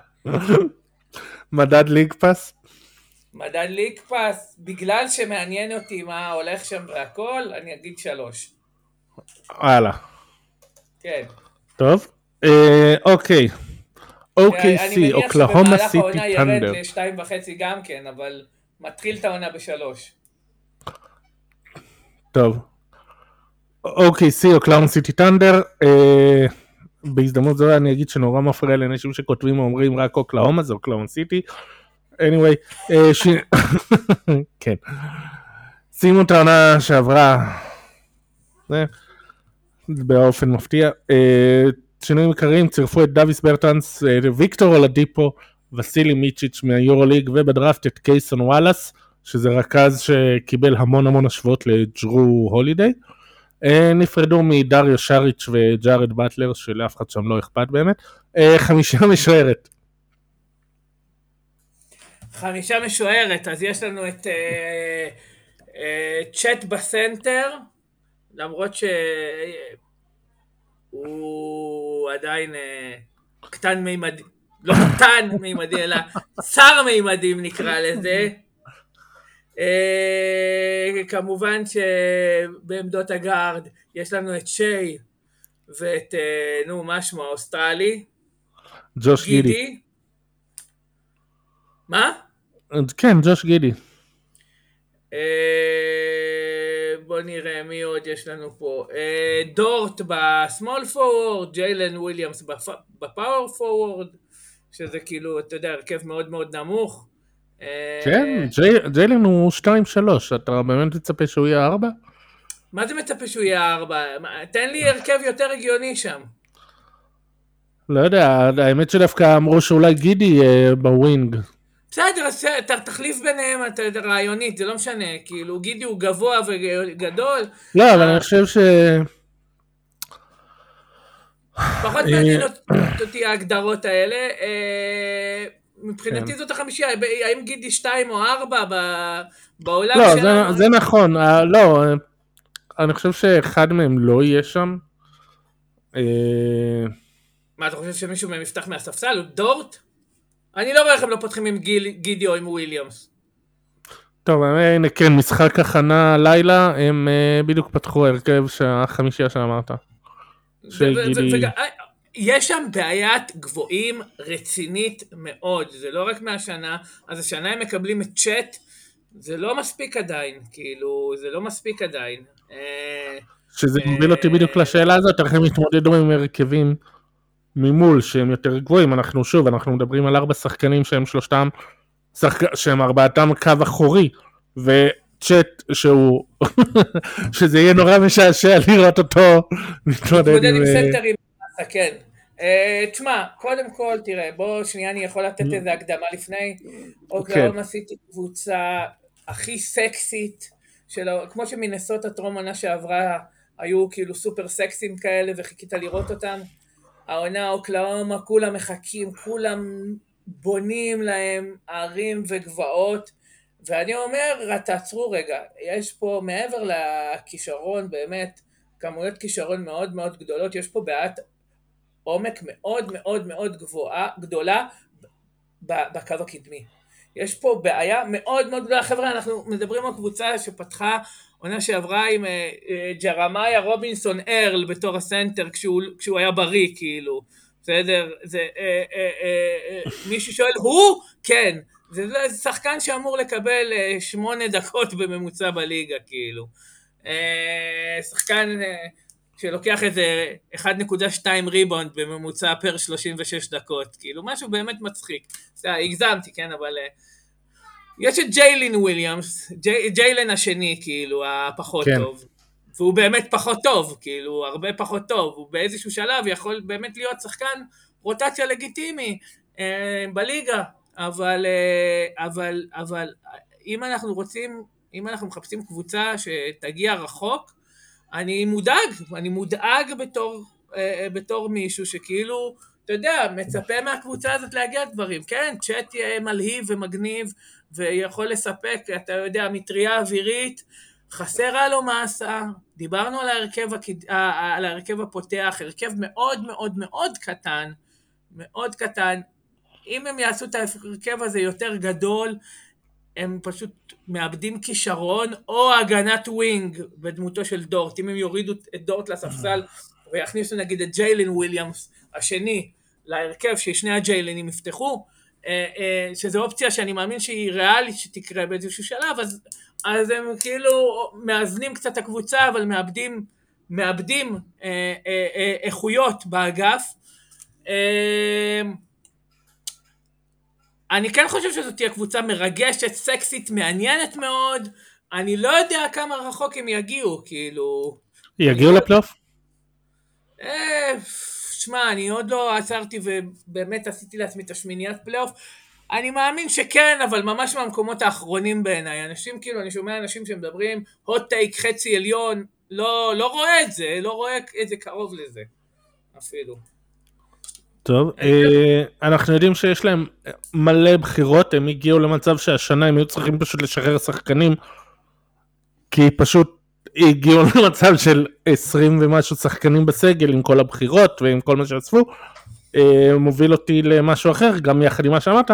מדד ליג פס? מדד ליג פס, בגלל שמעניין אותי מה הולך שם והכל, אני אגיד שלוש. הלאה. כן. טוב, אוקיי. אוקיי סי, אוקלהומה סיטי טנדר. אני מניח שבמהלך העונה ירד לשתיים וחצי גם כן, אבל מתחיל את העונה בשלוש. טוב. אוקיי סי, אוקלהומה סיטי טנדר. בהזדמנות זו אני אגיד שנורא מפריע לאנשים שכותבים ואומרים רק אוקלהומה, זה אוקלהומה סיטי. anyway, כן. שימו את העונה שעברה. באופן מפתיע. שינויים עיקריים, צירפו את דוויס ברטנס, ויקטור אולדיפו, וסילי מיצ'יץ' מהיורוליג, ובדראפט את קייסון וואלאס, שזה רכז שקיבל המון המון השוואות לג'רו הולידיי. נפרדו מדריו שריץ' וג'ארד באטלר, שלאף אחד שם לא אכפת באמת. חמישה משוערת. חמישה משוערת, אז יש לנו את צ'אט בסנטר, למרות שהוא עדיין קטן מימדי, לא קטן מימדי, אלא צר מימדים נקרא לזה. כמובן שבעמדות הגארד יש לנו את שי ואת, נו, מה שמו, האוסטרלי? ג'וש גידי. מה? כן, ג'וש גידי. בוא נראה מי עוד יש לנו פה. דורט בסמול פורוורד, ג'יילן וויליאמס בפאוור פורוורד, שזה כאילו, אתה יודע, הרכב מאוד מאוד נמוך. כן, ג'יילן הוא שתיים שלוש, אתה באמת מצפה שהוא יהיה ארבע? מה זה מצפה שהוא יהיה ארבע? תן לי הרכב יותר הגיוני שם. לא יודע, האמת שדווקא אמרו שאולי גידי בווינג. בסדר, תחליף ביניהם את הרעיונית, זה לא משנה, כאילו גידי הוא גבוה וגדול. לא, אבל אני חושב ש... פחות מעניין אותי ההגדרות האלה, מבחינתי זאת החמישייה, האם גידי שתיים או ארבע בעולם שלנו? לא, זה נכון, לא, אני חושב שאחד מהם לא יהיה שם. מה, אתה חושב שמישהו מהם יפתח מהספסל? הוא דורט? אני לא רואה איך הם לא פותחים עם גידי או עם וויליאמס. טוב, הנה כן, משחק הכנה לילה, הם uh, בדיוק פתחו הרכב שהחמישייה שאמרת. שגידי... יש שם בעיית גבוהים רצינית מאוד, זה לא רק מהשנה, אז השנה הם מקבלים את צ'אט, זה לא מספיק עדיין, כאילו, זה לא מספיק עדיין. שזה מוביל אותי בדיוק לשאלה הזאת, איך הם התמודדו עם הרכבים ממול שהם יותר גבוהים, אנחנו שוב, אנחנו מדברים על ארבע שחקנים שהם שלושתם, שחק... שהם ארבעתם קו אחורי, וצ'אט שהוא, שזה יהיה נורא משעשע לראות אותו, מתמודד עם סנטרים, כן. תשמע, קודם כל, תראה, בוא שנייה אני יכול לתת איזה הקדמה לפני, אוקלהומה סיטי קבוצה הכי סקסית, כמו שמנסות הטרום עונה שעברה, היו כאילו סופר סקסים כאלה, וחיכית לראות אותם, העונה אוקלהומה, כולם מחכים, כולם בונים להם ערים וגבעות, ואני אומר, תעצרו רגע, יש פה מעבר לכישרון, באמת, כמויות כישרון מאוד מאוד גדולות, יש פה בעיית עומק מאוד מאוד מאוד גבוהה, גדולה בקו הקדמי. יש פה בעיה מאוד מאוד גדולה, חבר'ה, אנחנו מדברים על קבוצה שפתחה עונה שעברה עם ג'רמיה רובינסון ארל בתור הסנטר, כשהוא, כשהוא היה בריא, כאילו, בסדר? זה, מישהו שואל, הוא? כן. זה שחקן שאמור לקבל שמונה דקות בממוצע בליגה, כאילו. שחקן שלוקח איזה אחת נקודה שתיים ריבאונד בממוצע פר שלושים ושש דקות, כאילו, משהו באמת מצחיק. הגזמתי, כן, אבל... יש את ג'יילן וויליאמס, ג'יילן השני, כאילו, הפחות כן. טוב. והוא באמת פחות טוב, כאילו, הרבה פחות טוב. הוא באיזשהו שלב יכול באמת להיות שחקן רוטציה לגיטימי אה, בליגה. אבל, אה, אבל, אבל, אם אנחנו רוצים, אם אנחנו מחפשים קבוצה שתגיע רחוק, אני מודאג, אני מודאג בתור, אה, בתור מישהו שכאילו, אתה יודע, מצפה מהקבוצה הזאת להגיע דברים. כן, צ'אט יהיה מלהיב ומגניב, ויכול לספק, אתה יודע, מטריה אווירית, חסרה לו מסה, דיברנו על ההרכב, על ההרכב הפותח, הרכב מאוד מאוד מאוד קטן, מאוד קטן, אם הם יעשו את ההרכב הזה יותר גדול, הם פשוט מאבדים כישרון, או הגנת ווינג בדמותו של דורט, אם הם יורידו את דורט לספסל, ויכניסו נגיד את ג'יילן וויליאמס השני, להרכב ששני הג'יילנים יפתחו, שזו אופציה שאני מאמין שהיא ריאלית שתקרה באיזשהו שלב, אז, אז הם כאילו מאזנים קצת הקבוצה, אבל מאבדים, מאבדים אה, אה, אה, איכויות באגף. אה, אני כן חושב שזאת תהיה קבוצה מרגשת, סקסית, מעניינת מאוד, אני לא יודע כמה רחוק הם יגיעו, כאילו... יגיעו לפלייאוף? אה... שמע, אני עוד לא עצרתי ובאמת עשיתי לעצמי את השמיניית פלייאוף, אני מאמין שכן, אבל ממש מהמקומות האחרונים בעיניי, אנשים כאילו, אני שומע אנשים שמדברים, hot take, חצי עליון, לא, לא רואה את זה, לא רואה את זה קרוב לזה, אפילו. טוב, אנחנו יודעים שיש להם מלא בחירות, הם הגיעו למצב שהשנה הם היו צריכים פשוט לשחרר שחקנים, כי פשוט הגיעו למצב של עשרים ומשהו שחקנים בסגל עם כל הבחירות ועם כל מה שאספו, מוביל אותי למשהו אחר, גם יחד עם מה שאמרת,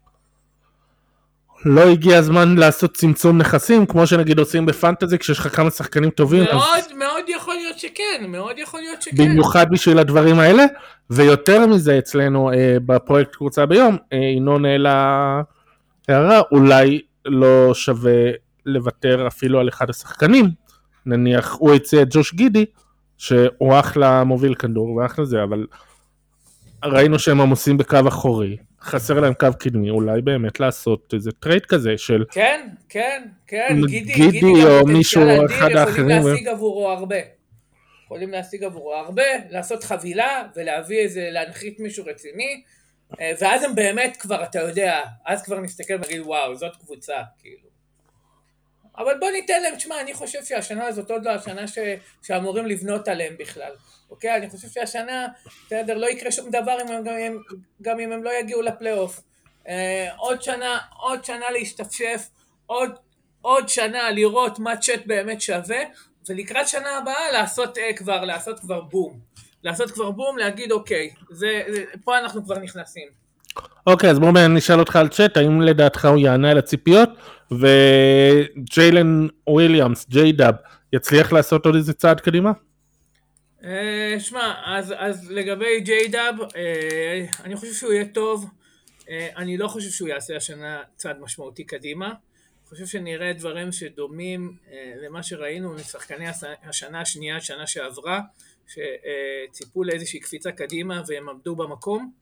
לא הגיע הזמן לעשות צמצום נכסים, כמו שנגיד עושים בפנטזי, כשיש לך כמה שחקנים טובים. מאוד, אז... מאוד יכול להיות שכן, מאוד יכול להיות שכן. במיוחד בשביל הדברים האלה, ויותר מזה אצלנו אה, בפרויקט קבוצה ביום, אה, ינון העלה הערה, אולי לא שווה לוותר אפילו על אחד השחקנים, נניח הוא הציע את ג'וש גידי, שהוא אחלה מוביל כדור, ואחלה זה, אבל ראינו שהם עמוסים בקו אחורי, חסר להם קו קדמי, אולי באמת לעשות איזה טרייד כזה של... כן, כן, כן, גידי, גידי, גידי או מישהו אחד האחרים. יכולים להשיג עבורו הרבה, יכולים להשיג עבורו הרבה, לעשות חבילה ולהביא איזה, להנחית מישהו רציני, ואז הם באמת כבר, אתה יודע, אז כבר נסתכל ונגיד, וואו, זאת קבוצה, כאילו. אבל בוא ניתן להם, תשמע, אני חושב שהשנה הזאת עוד לא השנה ש... שאמורים לבנות עליהם בכלל. אוקיי? אני חושב שהשנה, בסדר, לא יקרה שום דבר אם הם, גם, הם, גם אם הם לא יגיעו לפלייאוף. אה, עוד שנה, עוד שנה להשתפשף, עוד, עוד שנה לראות מה צ'אט באמת שווה, ולקראת שנה הבאה לעשות אה, כבר, לעשות כבר בום. לעשות כבר בום, להגיד אוקיי, זה, זה, פה אנחנו כבר נכנסים. אוקיי, אז בואו נשאל אותך על צ'אט, האם לדעתך הוא יענה על הציפיות, וג'יילן וויליאמס, ג'יי דאב, יצליח לעשות עוד איזה צעד קדימה? אה, שמע, אז, אז לגבי ג'יי דאב, אה, אני חושב שהוא יהיה טוב, אה, אני לא חושב שהוא יעשה השנה צעד משמעותי קדימה, אני חושב שנראה דברים שדומים אה, למה שראינו משחקני השנה השנייה, שנה שעברה, שציפו לאיזושהי קפיצה קדימה והם עמדו במקום.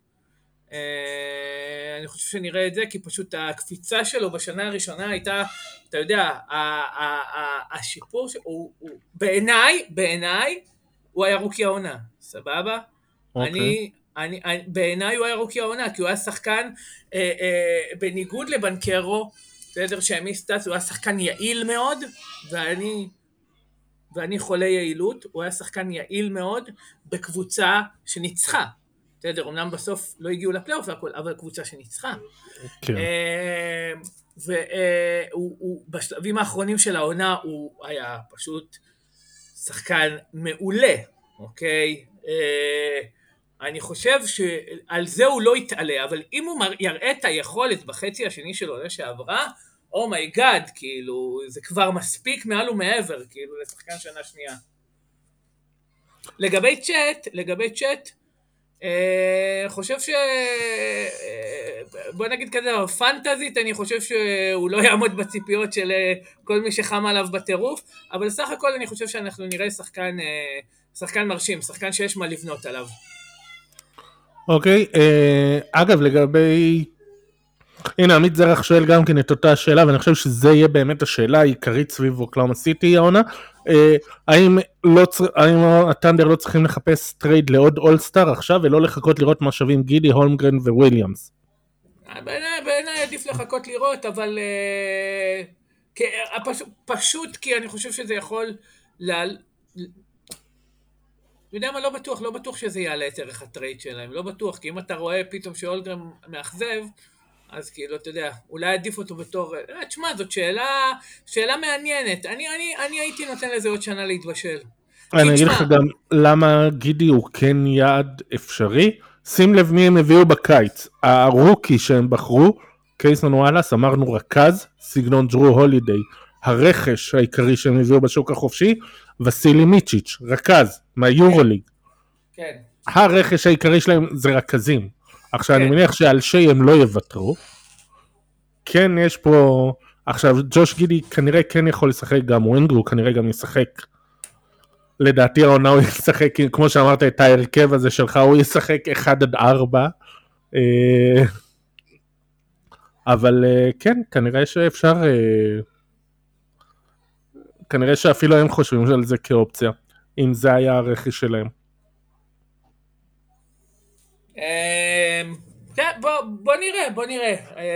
אני חושב שנראה את זה, כי פשוט הקפיצה שלו בשנה הראשונה הייתה, אתה יודע, השיפור, בעיניי, בעיניי, הוא היה רוקי העונה, סבבה? אני, אני, בעיניי הוא היה רוקי העונה, כי הוא היה שחקן, אה, אה, בניגוד לבנקרו, בסדר שהעמיס סטאצ, הוא היה שחקן יעיל מאוד, ואני, ואני חולה יעילות, הוא היה שחקן יעיל מאוד, בקבוצה שניצחה. בסדר, אמנם בסוף לא הגיעו לפלייאוף והכל, אבל קבוצה שניצחה. כן. ובשלבים האחרונים של העונה הוא היה פשוט שחקן מעולה, אוקיי? אני חושב שעל זה הוא לא יתעלה, אבל אם הוא יראה את היכולת בחצי השני של העונה שעברה, אומייגאד, כאילו, זה כבר מספיק מעל ומעבר, כאילו, לשחקן שנה שנייה. לגבי צ'אט, לגבי צ'אט, חושב ש... בוא נגיד כזה, פנטזית, אני חושב שהוא לא יעמוד בציפיות של כל מי שחם עליו בטירוף, אבל סך הכל אני חושב שאנחנו נראה שחקן, שחקן מרשים, שחקן שיש מה לבנות עליו. אוקיי, אגב, לגבי... הנה, עמית זרח שואל גם כן את אותה השאלה, ואני חושב שזה יהיה באמת השאלה העיקרית סביב אוקלאומה סיטי העונה. האם, לא, האם הטנדר לא צריכים לחפש טרייד לעוד אולסטאר עכשיו, ולא לחכות לראות מה שווים גידי, הולמגרן וויליאמס? בעיניי, בעיניי עדיף לחכות לראות, אבל פשוט, פשוט כי אני חושב שזה יכול לעל... יודע מה, לא בטוח, לא בטוח שזה יעלה את ערך הטרייד שלהם, לא בטוח, כי אם אתה רואה פתאום שהולגרן מאכזב, אז כאילו, אתה יודע, אולי עדיף אותו בתור, תשמע, זאת שאלה, שאלה מעניינת, אני, אני, אני הייתי נותן לזה עוד שנה להתבשל. אני אגיד לך גם למה גידי הוא כן יעד אפשרי, שים לב מי הם הביאו בקיץ, הרוקי שהם בחרו, קייסון וואלאס, אמרנו רכז, סגנון ג'רו הולידיי, הרכש העיקרי שהם הביאו בשוק החופשי, וסילי מיצ'יץ', רכז, מהיורוליג. כן. הרכש העיקרי שלהם זה רכזים. עכשיו אני מניח שעל שי הם לא יוותרו. כן, יש פה... עכשיו, ג'וש גידי כנראה כן יכול לשחק גם, ווינדרו כנראה גם ישחק. לדעתי העונה הוא ישחק, כמו שאמרת, את ההרכב הזה שלך, הוא ישחק אחד עד ארבע. אבל כן, כנראה שאפשר... כנראה שאפילו הם חושבים על זה כאופציה, אם זה היה הרכש שלהם. כן, בוא נראה, בוא נראה.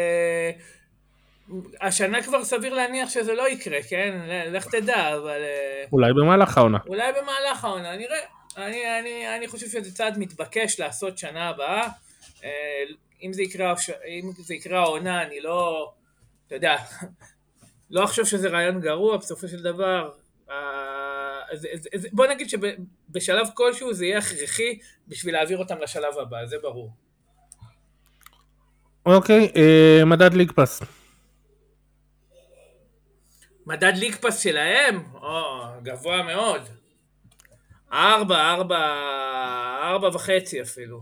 השנה כבר סביר להניח שזה לא יקרה, כן? לך תדע, אבל... אולי במהלך העונה. אולי במהלך העונה, נראה. אני, אני, אני חושב שזה צעד מתבקש לעשות שנה הבאה. אם זה יקרה, אם זה יקרה העונה, אני לא... אתה יודע... לא חושב שזה רעיון גרוע, בסופו של דבר, בוא נגיד שבשלב כלשהו זה יהיה הכרחי בשביל להעביר אותם לשלב הבא, זה ברור. אוקיי, מדד ליג פס. מדד ליג פס שלהם? או, גבוה מאוד. ארבע, ארבע, ארבע וחצי אפילו.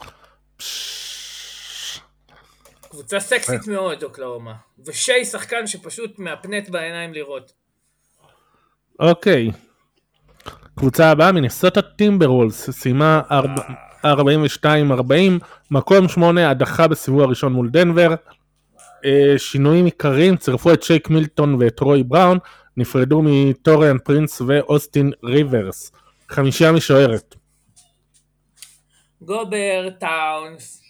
קבוצה סקסית מאוד, אוקלאומה. ושי שחקן שפשוט מהפנט בעיניים לראות. אוקיי. קבוצה הבאה, מינסוטה טימברולס, סיימה ארבעים ושתיים ארבעים, מקום שמונה, הדחה בסיבוב הראשון מול דנבר. שינויים עיקריים, צירפו את שייק מילטון ואת רוי בראון, נפרדו מטוריאן פרינס ואוסטין ריברס. חמישייה משוערת. גובר, טאונס,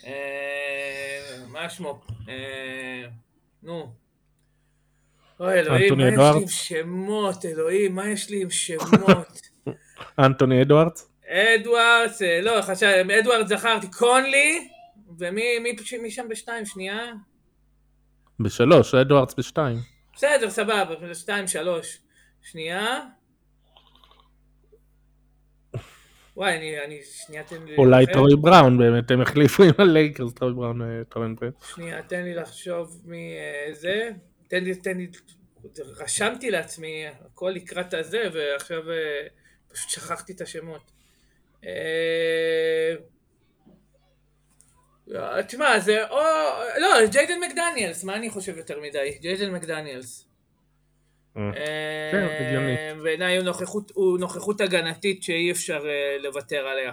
מה שמו? נו. אוי אלוהים, מה יש לי עם שמות, אלוהים, מה יש לי עם שמות? אנטוני אדוארדס? אדוארדס, לא, חשב, אדוארדס זכרתי, קונלי, ומי שם בשתיים, שנייה? בשלוש, אדוארדס בשתיים. בסדר, סבבה, בשתיים, שלוש, שנייה. וואי, אני, אני, שנייה, תן לי... אולי לחשוב. טרוי בראון, באמת הם החליפו עם הלייקרס, טרוי בראון, טרוי פרינס. שנייה, תן לי לחשוב מי אה, זה. תן לי, תן לי... רשמתי לעצמי הכל לקראת הזה, ועכשיו אה, פשוט שכחתי את השמות. אה... תשמע, זה או... לא, ג'יידן מקדניאלס, מה אני חושב יותר מדי? ג'יידן מקדניאלס. כן, הגיוני. בעיניי הוא נוכחות, הוא נוכחות הגנתית שאי אפשר לוותר עליה.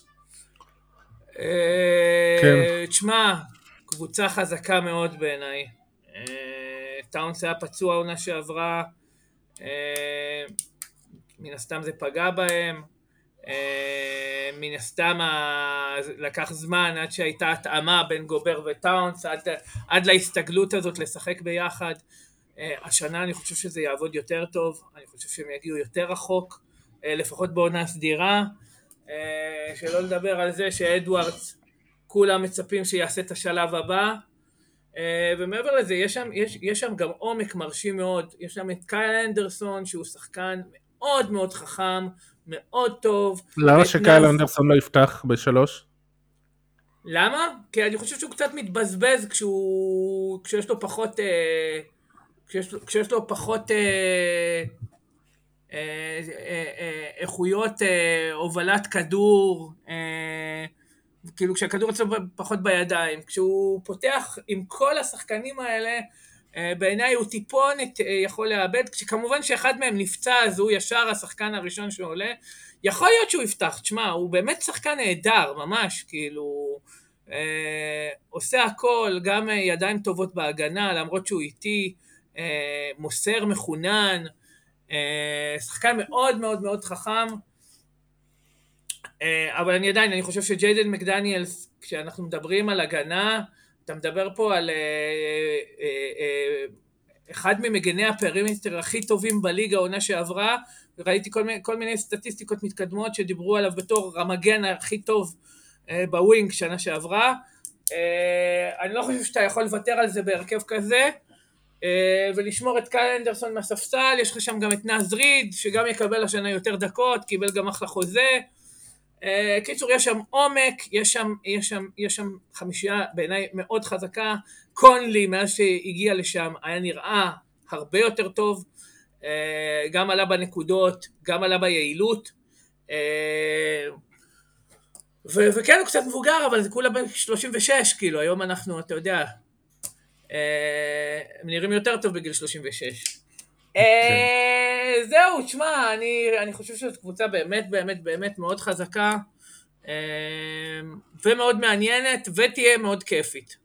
כן. תשמע, קבוצה חזקה מאוד בעיניי. טאונס היה פצוע עונה שעברה, מן הסתם זה פגע בהם, מן הסתם לקח זמן עד שהייתה התאמה בין גובר וטאונס, עד, עד להסתגלות הזאת לשחק ביחד. השנה אני חושב שזה יעבוד יותר טוב, אני חושב שהם יגיעו יותר רחוק, לפחות בעונה סדירה, שלא לדבר על זה שאדוארדס כולם מצפים שיעשה את השלב הבא, ומעבר לזה יש שם, יש, יש שם גם עומק מרשים מאוד, יש שם את קייל אנדרסון שהוא שחקן מאוד מאוד חכם, מאוד טוב. למה שקייל אנדרסון לא יפתח בשלוש? למה? כי אני חושב שהוא קצת מתבזבז כשהוא, כשיש לו פחות... כשיש, כשיש לו פחות אה, אה, אה, אה, איכויות אה, הובלת כדור, אה, כאילו כשהכדור אצלו פחות בידיים, כשהוא פותח עם כל השחקנים האלה, אה, בעיניי הוא טיפונת אה, יכול לאבד, כשכמובן שאחד מהם נפצע אז הוא ישר השחקן הראשון שעולה, יכול להיות שהוא יפתח, תשמע, הוא באמת שחקן נהדר, ממש, כאילו, אה, עושה הכל, גם ידיים טובות בהגנה, למרות שהוא איטי, מוסר מחונן, שחקן מאוד מאוד מאוד חכם, אבל אני עדיין, אני חושב שג'יידן מקדניאלס, כשאנחנו מדברים על הגנה, אתה מדבר פה על אחד ממגני הפרימטר הכי טובים בליגה העונה שעברה, וראיתי כל מיני, כל מיני סטטיסטיקות מתקדמות שדיברו עליו בתור המגן הכי טוב בווינג שנה שעברה, אני לא חושב שאתה יכול לוותר על זה בהרכב כזה, ולשמור את קייל אנדרסון מהספסל, יש לך שם גם את נאז ריד, שגם יקבל השנה יותר דקות, קיבל גם אחלה חוזה, קיצור יש שם עומק, יש שם, יש שם, יש שם חמישייה בעיניי מאוד חזקה, קונלי מאז שהגיע לשם היה נראה הרבה יותר טוב, גם עלה בנקודות, גם עלה ביעילות, ו- וכן הוא קצת מבוגר, אבל זה כולה ב-שלושים ושש, כאילו היום אנחנו, אתה יודע, הם נראים יותר טוב בגיל שלושים ושש. זהו, תשמע, אני חושב שזאת קבוצה באמת באמת באמת מאוד חזקה, ומאוד מעניינת, ותהיה מאוד כיפית.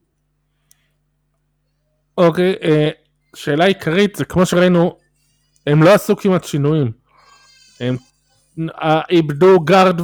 אוקיי, שאלה עיקרית, זה כמו שראינו, הם לא עשו כמעט שינויים. הם איבדו גארד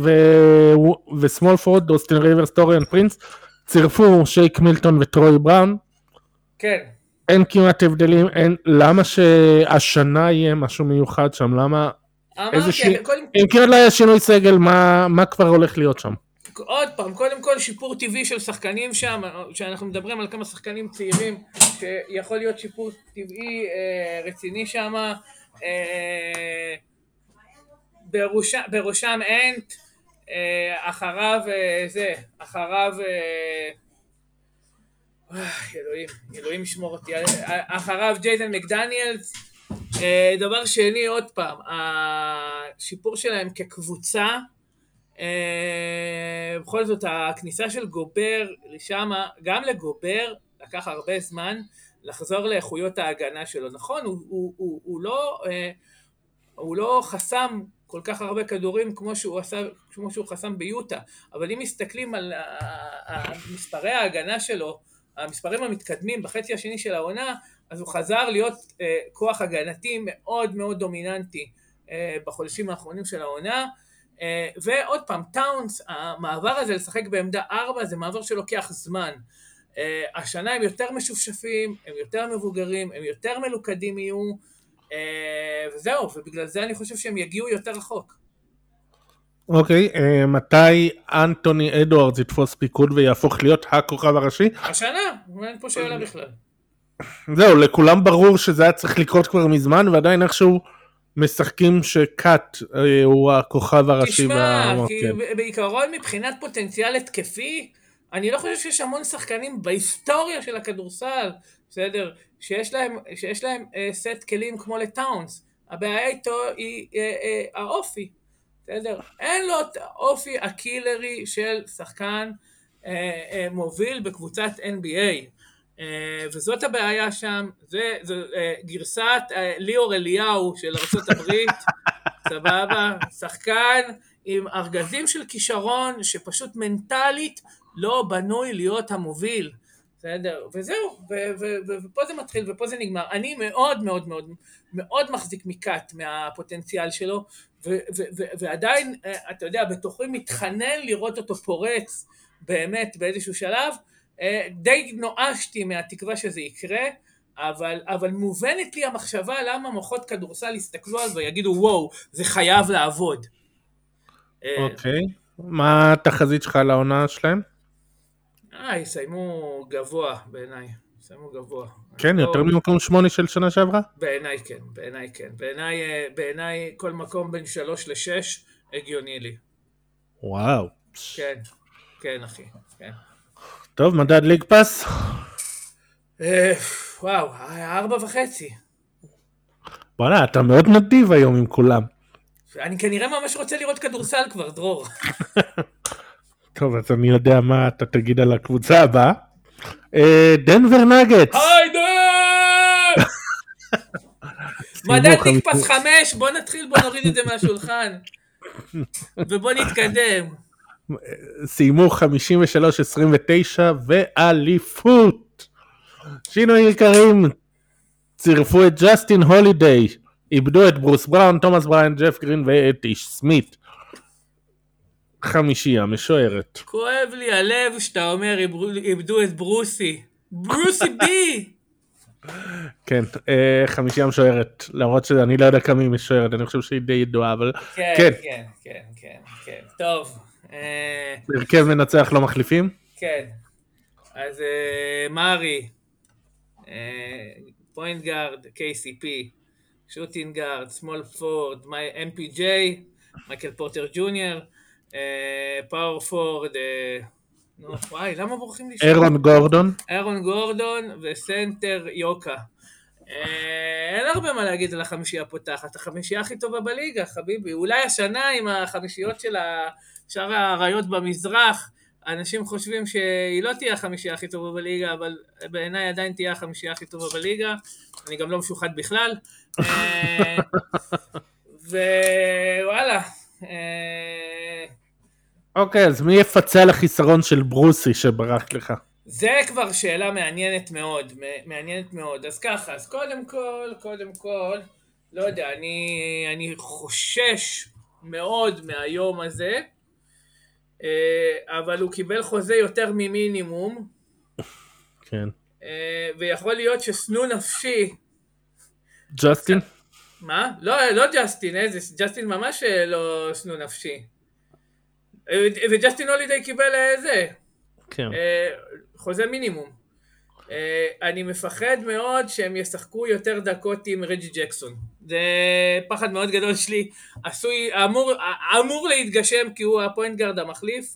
וסמול פורד, אוסטין ריברס, טוריאן פרינס, צירפו שייק מילטון וטרוי בראון. כן. אין כמעט הבדלים, אין, למה שהשנה יהיה משהו מיוחד שם, למה, איזה ש... אם כמעט לא היה שינוי סגל, מה, מה כבר הולך להיות שם? עוד פעם, קודם כל שיפור טבעי של שחקנים שם, שאנחנו מדברים על כמה שחקנים צעירים, שיכול להיות שיפור טבעי אה, רציני שם, אה, בראשם, בראשם אנט, אה, אחריו אה, זה, אחריו... אה, אלוהים, אלוהים ישמור אותי, אחריו ג'יידן מקדניאלס, דבר שני עוד פעם, השיפור שלהם כקבוצה, בכל זאת הכניסה של גובר לשם, גם לגובר לקח הרבה זמן לחזור לאיכויות ההגנה שלו, נכון, הוא, הוא, הוא, הוא, לא, הוא לא חסם כל כך הרבה כדורים כמו שהוא, עשה, כמו שהוא חסם ביוטה, אבל אם מסתכלים על מספרי ההגנה שלו, המספרים המתקדמים בחצי השני של העונה, אז הוא חזר להיות אה, כוח הגנתי מאוד מאוד דומיננטי אה, בחודשים האחרונים של העונה, אה, ועוד פעם, טאונס, המעבר הזה לשחק בעמדה ארבע, זה מעבר שלוקח זמן. אה, השנה הם יותר משופשפים, הם יותר מבוגרים, הם יותר מלוכדים יהיו, אה, וזהו, ובגלל זה אני חושב שהם יגיעו יותר רחוק. אוקיי, okay, uh, מתי אנטוני אדוארדס יתפוס פיקוד ויהפוך להיות הכוכב הראשי? השנה, אין פה שאלה בכלל. זהו, לכולם ברור שזה היה צריך לקרות כבר מזמן, ועדיין איכשהו משחקים שקאט אה, הוא הכוכב הראשי. תשמע, וה... כי כן. בעיקרון מבחינת פוטנציאל התקפי, אני לא חושב שיש המון שחקנים בהיסטוריה של הכדורסל, בסדר, שיש להם, שיש להם אה, סט כלים כמו לטאונס. הבעיה איתו היא אה, אה, האופי, בסדר? אין לו את האופי הקילרי של שחקן אה, אה, מוביל בקבוצת אן בי איי. אה, וזאת הבעיה שם, זה, זה אה, גרסת אה, ליאור אליהו של ארצות הברית, סבבה, שחקן עם ארגזים של כישרון שפשוט מנטלית לא בנוי להיות המוביל, בסדר, וזהו, ו- ו- ו- ופה זה מתחיל ופה זה נגמר. אני מאוד מאוד מאוד מאוד מחזיק מקאט מהפוטנציאל שלו, ו- ו- ו- ועדיין, אתה יודע, בתוכי מתחנן לראות אותו פורץ באמת באיזשהו שלב, די נואשתי מהתקווה שזה יקרה, אבל, אבל מובנת לי המחשבה למה מוחות כדורסל יסתכלו על ויגידו וואו, זה חייב לעבוד. אוקיי, מה התחזית שלך לעונה שלהם? אה, יסיימו גבוה בעיניי, יסיימו גבוה. כן, יותר ממקום שמונה של שנה שעברה? בעיניי כן, בעיניי כן. בעיניי, בעיניי כל מקום בין שלוש לשש הגיוני לי. וואו. כן, כן אחי, כן. טוב, מדד ליג פאס? וואו, ארבע וחצי. וואלה, אתה מאוד נדיב היום עם כולם. אני כנראה ממש רוצה לראות כדורסל כבר, דרור. טוב, אז אני יודע מה אתה תגיד על הקבוצה הבאה. דנבר נגטס. היידה! מדד ליג פאס חמש, בוא נתחיל, בוא נוריד את זה מהשולחן. ובוא נתקדם. סיימו חמישים ושלוש עשרים ותשע ואליפות. שינוי עיקרים, צירפו את ג'סטין הולידיי, איבדו את ברוס בראון, תומאס בריין, ג'ף גרין ואת איש סמית. חמישייה משוערת. כואב לי הלב שאתה אומר איבדו את ברוסי. ברוסי בי! כן, חמישייה משוערת, למרות שאני לא יודע כמה היא משוערת, אני חושב שהיא די ידועה, אבל כן, כן, כן, כן, כן, כן. טוב. הרכב מנצח לא מחליפים? כן. אז מארי, פוינט גארד, קיי סי פי, שוטינג גארד, סמול פורד, אם פי ג'יי, מייקל פורטר ג'וניור, פאור פורד, נו, וואי, למה בורחים לי שם? אירון גורדון. אירון גורדון וסנטר יוקה. אין הרבה מה להגיד על החמישייה הפותחת, החמישייה הכי טובה בליגה, חביבי. אולי השנה עם החמישיות של שאר האריות במזרח, אנשים חושבים שהיא לא תהיה החמישייה הכי טובה בליגה, אבל בעיניי עדיין תהיה החמישייה הכי טובה בליגה. אני גם לא משוחד בכלל. ווואלה. אוקיי, אז מי יפצה על החיסרון של ברוסי שברח לך? זה כבר שאלה מעניינת מאוד, מעניינת מאוד. אז ככה, אז קודם כל, קודם כל, לא יודע, אני, אני חושש מאוד מהיום הזה, אבל הוא קיבל חוזה יותר ממינימום. כן. ויכול להיות שסנו נפשי. ג'סטין? מה? לא, לא ג'סטין, איזה, ג'סטין ממש לא סנו נפשי. וג'סטין הולידיי קיבל איזה. כן. חוזה מינימום. אני מפחד מאוד שהם ישחקו יותר דקות עם רג'י ג'קסון. זה פחד מאוד גדול שלי. עשוי, אמור, אמור להתגשם כי הוא הפוינט גארד המחליף.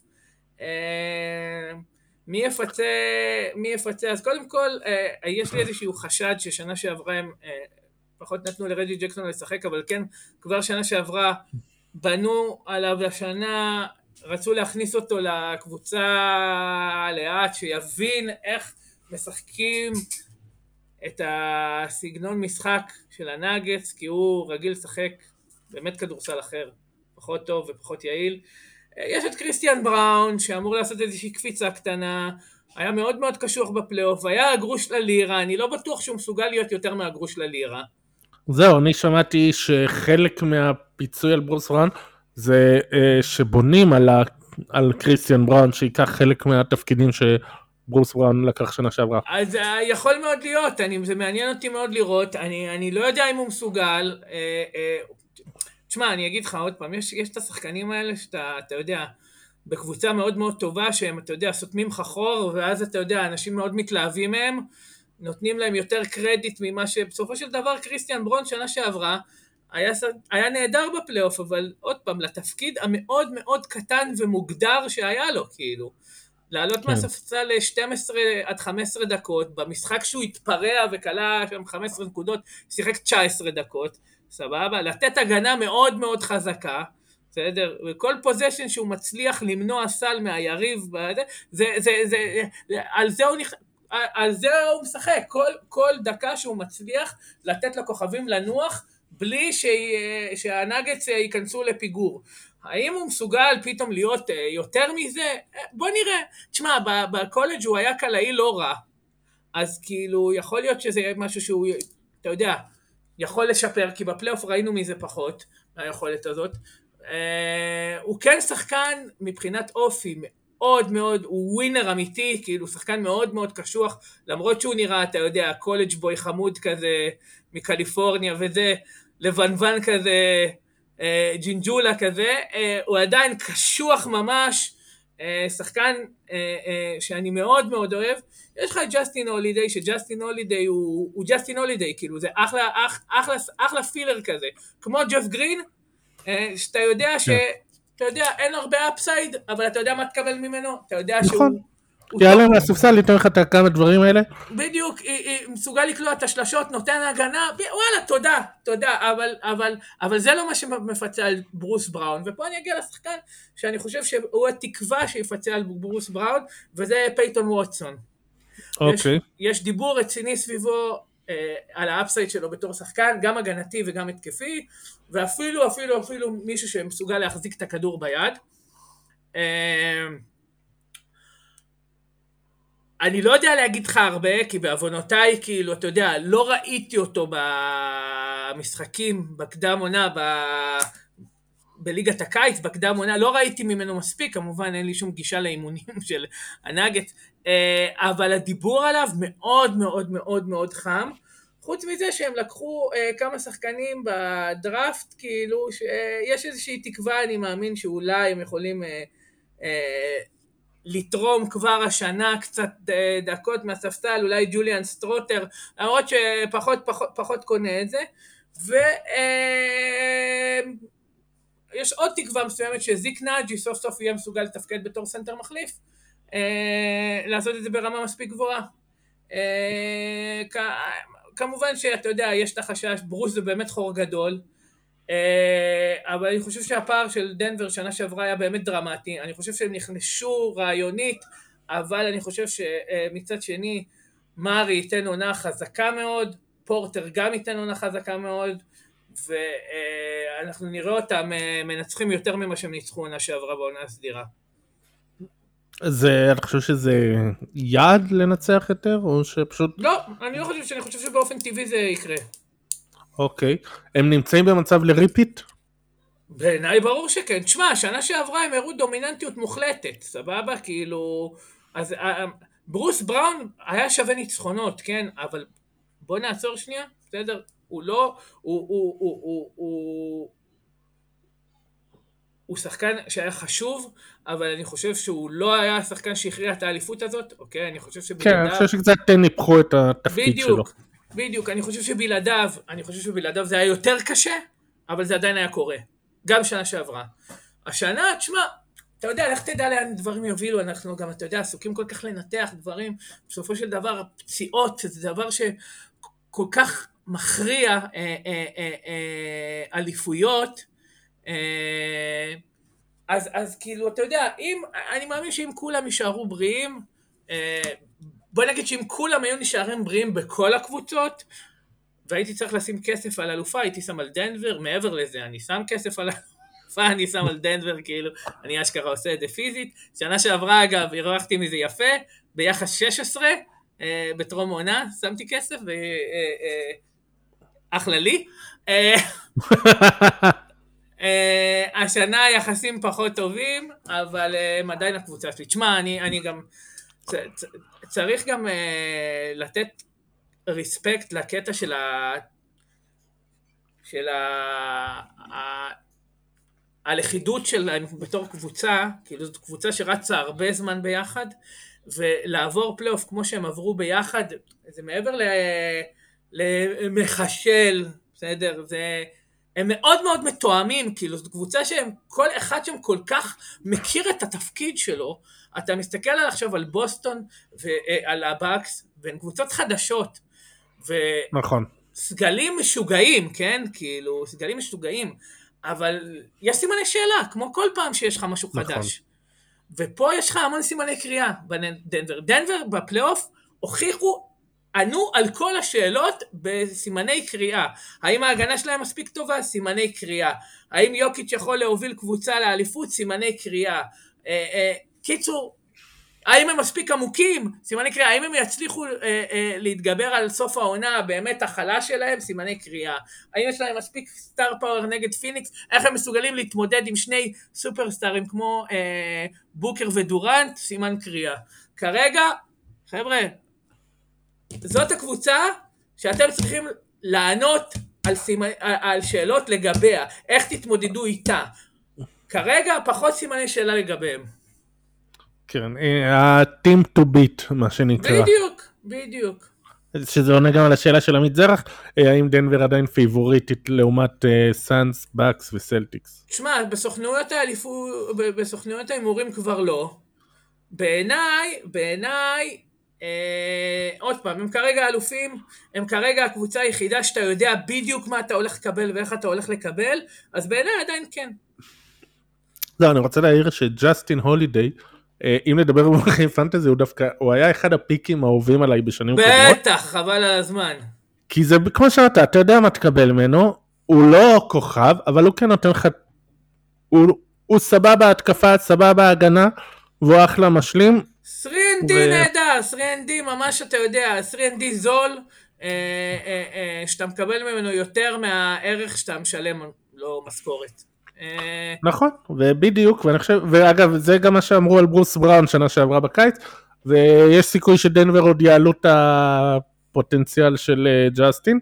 מי יפצה, מי יפצה? אז קודם כל, יש לי איזשהו חשד ששנה שעברה הם פחות נתנו לרג'י ג'קסון לשחק, אבל כן, כבר שנה שעברה בנו עליו השנה, רצו להכניס אותו לקבוצה לאט, שיבין איך משחקים את הסגנון משחק של הנאגטס, כי הוא רגיל לשחק באמת כדורסל אחר, פחות טוב ופחות יעיל. יש את קריסטיאן בראון, שאמור לעשות איזושהי קפיצה קטנה, היה מאוד מאוד קשוח בפלייאוף, היה הגרוש ללירה, אני לא בטוח שהוא מסוגל להיות יותר מהגרוש ללירה. זהו, אני שמעתי שחלק מהפיצוי על ברוס בראון, זה uh, שבונים על, ה, על קריסטיאן בראון, שיקח חלק מהתפקידים שברוס בראון לקח שנה שעברה. אז uh, יכול מאוד להיות, אני, זה מעניין אותי מאוד לראות, אני, אני לא יודע אם הוא מסוגל, uh, uh, תשמע, אני אגיד לך עוד פעם, יש, יש את השחקנים האלה שאתה, אתה יודע, בקבוצה מאוד מאוד טובה, שהם, אתה יודע, סותמים לך חור, ואז אתה יודע, אנשים מאוד מתלהבים מהם, נותנים להם יותר קרדיט ממה שבסופו של דבר קריסטיאן בראון שנה שעברה, היה, היה נהדר בפלייאוף, אבל עוד פעם, לתפקיד המאוד מאוד קטן ומוגדר שהיה לו, כאילו. לעלות כן. מהספסל ל-שתים עשרה עד חמש עשרה דקות, במשחק שהוא התפרע וקלה שם חמש עשרה נקודות, שיחק תשע עשרה דקות, סבבה? לתת הגנה מאוד מאוד חזקה, בסדר? וכל פוזיישן שהוא מצליח למנוע סל מהיריב, זה, זה, זה, זה, על זה הוא נכ... על זה הוא משחק, כל, כל דקה שהוא מצליח לתת לכוכבים לנוח, בלי ש... שהנגץ ייכנסו לפיגור. האם הוא מסוגל פתאום להיות יותר מזה? בוא נראה. תשמע, בקולג' הוא היה קלעי לא רע, אז כאילו יכול להיות שזה משהו שהוא, אתה יודע, יכול לשפר, כי בפלייאוף ראינו מזה פחות, היכולת הזאת. הוא כן שחקן מבחינת אופי, מאוד מאוד, הוא ווינר אמיתי, כאילו שחקן מאוד מאוד קשוח, למרות שהוא נראה, אתה יודע, קולג' בוי חמוד כזה, מקליפורניה וזה, לבנוון כזה, ג'ינג'ולה כזה, הוא עדיין קשוח ממש, שחקן שאני מאוד מאוד אוהב. יש לך את ג'סטין הולידיי, שג'סטין הולידיי הוא, הוא ג'סטין הולידיי, כאילו זה אחלה, אח, אחלה, אחלה פילר כזה, כמו ג'ף גרין, שאתה יודע ש... אתה יודע, אין הרבה אפסייד, אבל אתה יודע מה תקבל ממנו, אתה יודע נכון. שהוא... יעלה מהספסל, ניתן לך את כמה דברים האלה. בדיוק, היא, היא מסוגל לקלוע את השלשות, נותן הגנה, וואלה, תודה, תודה, אבל, אבל, אבל זה לא מה שמפצה על ברוס בראון, ופה אני אגיע לשחקן שאני חושב שהוא התקווה שיפצה על ברוס בראון, וזה פייטון ווטסון. אוקיי. יש, יש דיבור רציני סביבו אה, על האפסייד שלו בתור שחקן, גם הגנתי וגם התקפי, ואפילו, אפילו, אפילו מישהו שמסוגל להחזיק את הכדור ביד. אה, אני לא יודע להגיד לך הרבה, כי בעוונותיי, כאילו, אתה יודע, לא ראיתי אותו במשחקים, בקדם עונה, ב... בליגת הקיץ, בקדם עונה, לא ראיתי ממנו מספיק, כמובן אין לי שום גישה לאימונים של הנגט, אבל הדיבור עליו מאוד מאוד מאוד מאוד חם, חוץ מזה שהם לקחו כמה שחקנים בדראפט, כאילו, שיש איזושהי תקווה, אני מאמין שאולי הם יכולים... לתרום כבר השנה קצת דקות מהספסל, אולי ג'וליאן סטרוטר, למרות שפחות פחות, פחות קונה את זה, ויש עוד תקווה מסוימת שזיק נאג'י סוף סוף יהיה מסוגל לתפקד בתור סנטר מחליף, לעשות את זה ברמה מספיק גבוהה. כמובן שאתה יודע, יש את החשש, ברוס זה באמת חור גדול, אבל אני חושב שהפער של דנבר שנה שעברה היה באמת דרמטי, אני חושב שהם נכנסו רעיונית, אבל אני חושב שמצד שני מארי ייתן עונה חזקה מאוד, פורטר גם ייתן עונה חזקה מאוד, ואנחנו נראה אותם מנצחים יותר ממה שהם ניצחו עונה שעברה בעונה הסדירה. זה, אני חושב שזה יעד לנצח יותר, או שפשוט... לא, אני לא חושב, שאני חושב שבאופן טבעי זה יקרה. אוקיי, הם נמצאים במצב לריפיט? בעיניי ברור שכן. תשמע, שנה שעברה הם הראו דומיננטיות מוחלטת, סבבה? כאילו, אז ברוס בראון היה שווה ניצחונות, כן? אבל בוא נעצור שנייה, בסדר? הוא לא, הוא, הוא, הוא, הוא, הוא, הוא שחקן שהיה חשוב, אבל אני חושב שהוא לא היה השחקן שהכריע את האליפות הזאת, אוקיי? אני חושב שבלעדיו... כן, אני חושב שקצת ניפחו את התפקיד שלו. בדיוק, בדיוק. אני חושב שבלעדיו, אני חושב שבלעדיו זה היה יותר קשה, אבל זה עדיין היה קורה. גם שנה שעברה. השנה, תשמע, אתה יודע, לך תדע לאן דברים יובילו, אנחנו גם, אתה יודע, עסוקים כל כך לנתח דברים, בסופו של דבר, פציעות, זה דבר שכל כך מכריע אה, אה, אה, אה, אליפויות, אה, אז, אז כאילו, אתה יודע, אם, אני מאמין שאם כולם יישארו בריאים, אה, בוא נגיד שאם כולם היו נשארים בריאים בכל הקבוצות, והייתי צריך לשים כסף על אלופה, הייתי שם על דנבר, מעבר לזה, אני שם כסף על אלופה, אני שם על דנבר, כאילו, אני אשכרה עושה את זה פיזית. שנה שעברה, אגב, הרווחתי מזה יפה, ביחס שש עשרה, אה, בטרום עונה, שמתי כסף, ו... אה, אה, אחלה לי. אה, אה, השנה יחסים פחות טובים, אבל אה, הם עדיין הקבוצה שלי. תשמע, אני, אני גם, צ, צ, צריך גם אה, לתת, ריספקט לקטע של ה... של ה... ה... הלכידות שלהם בתור קבוצה, כאילו זאת קבוצה שרצה הרבה זמן ביחד, ולעבור פלייאוף כמו שהם עברו ביחד, זה מעבר ל... למחשל, בסדר? זה... הם מאוד מאוד מתואמים, כאילו, זו קבוצה שהם, כל אחד שם כל כך מכיר את התפקיד שלו, אתה מסתכל על עכשיו על בוסטון ועל הבאקס, והן קבוצות חדשות, נכון. וסגלים משוגעים, כן? כאילו, סגלים משוגעים, אבל יש סימני שאלה, כמו כל פעם שיש לך משהו נכון. חדש. ופה יש לך המון סימני קריאה בדנבר. דנבר בפלייאוף הוכיחו, ענו על כל השאלות בסימני קריאה. האם ההגנה שלהם מספיק טובה? סימני קריאה. האם יוקיץ' יכול להוביל קבוצה לאליפות? סימני קריאה. אה, אה, קיצור, האם הם מספיק עמוקים? סימני קריאה. האם הם יצליחו אה, אה, להתגבר על סוף העונה, באמת החלה שלהם? סימני קריאה. האם יש להם מספיק סטאר פאוור נגד פיניקס? איך הם מסוגלים להתמודד עם שני סופרסטארים כמו אה, בוקר ודורנט? סימן קריאה. כרגע, חבר'ה, זאת הקבוצה שאתם צריכים לענות על, סימני, על שאלות לגביה. איך תתמודדו איתה? כרגע פחות סימני שאלה לגביהם. כן, ה-team to beat, מה שנקרא. בדיוק, בדיוק. שזה עונה גם על השאלה של עמית זרח, האם דנבר עדיין פייבוריטית לעומת סאנס, בקס וסלטיקס? תשמע, בסוכנויות האליפות, בסוכנויות ההימורים כבר לא. בעיניי, בעיניי, אה, עוד פעם, הם כרגע אלופים, הם כרגע הקבוצה היחידה שאתה יודע בדיוק מה אתה הולך לקבל ואיך אתה הולך לקבל, אז בעיניי עדיין כן. לא, אני רוצה להעיר שג'סטין הולידיי, אם נדבר במונחים פנטזי, הוא דווקא, הוא היה אחד הפיקים האהובים עליי בשנים קודמות. בטח, חבל על הזמן. כי זה, כמו שאמרת, אתה יודע מה תקבל ממנו, הוא לא כוכב, אבל הוא כן נותן לך, הוא, הוא סבבה התקפה, סבבה הגנה, והוא אחלה משלים. תרי אנד די נהדר, תרי אנד די ממש אתה יודע, תרי אנד די זול, אה, אה, אה, שאתה מקבל ממנו יותר מהערך שאתה משלם לו משכורת. נכון, ובדיוק, ואני חושב, ואגב, זה גם מה שאמרו על ברוס בראון שנה שעברה בקיץ, ויש סיכוי שדנבר עוד יעלו את הפוטנציאל של ג'סטין,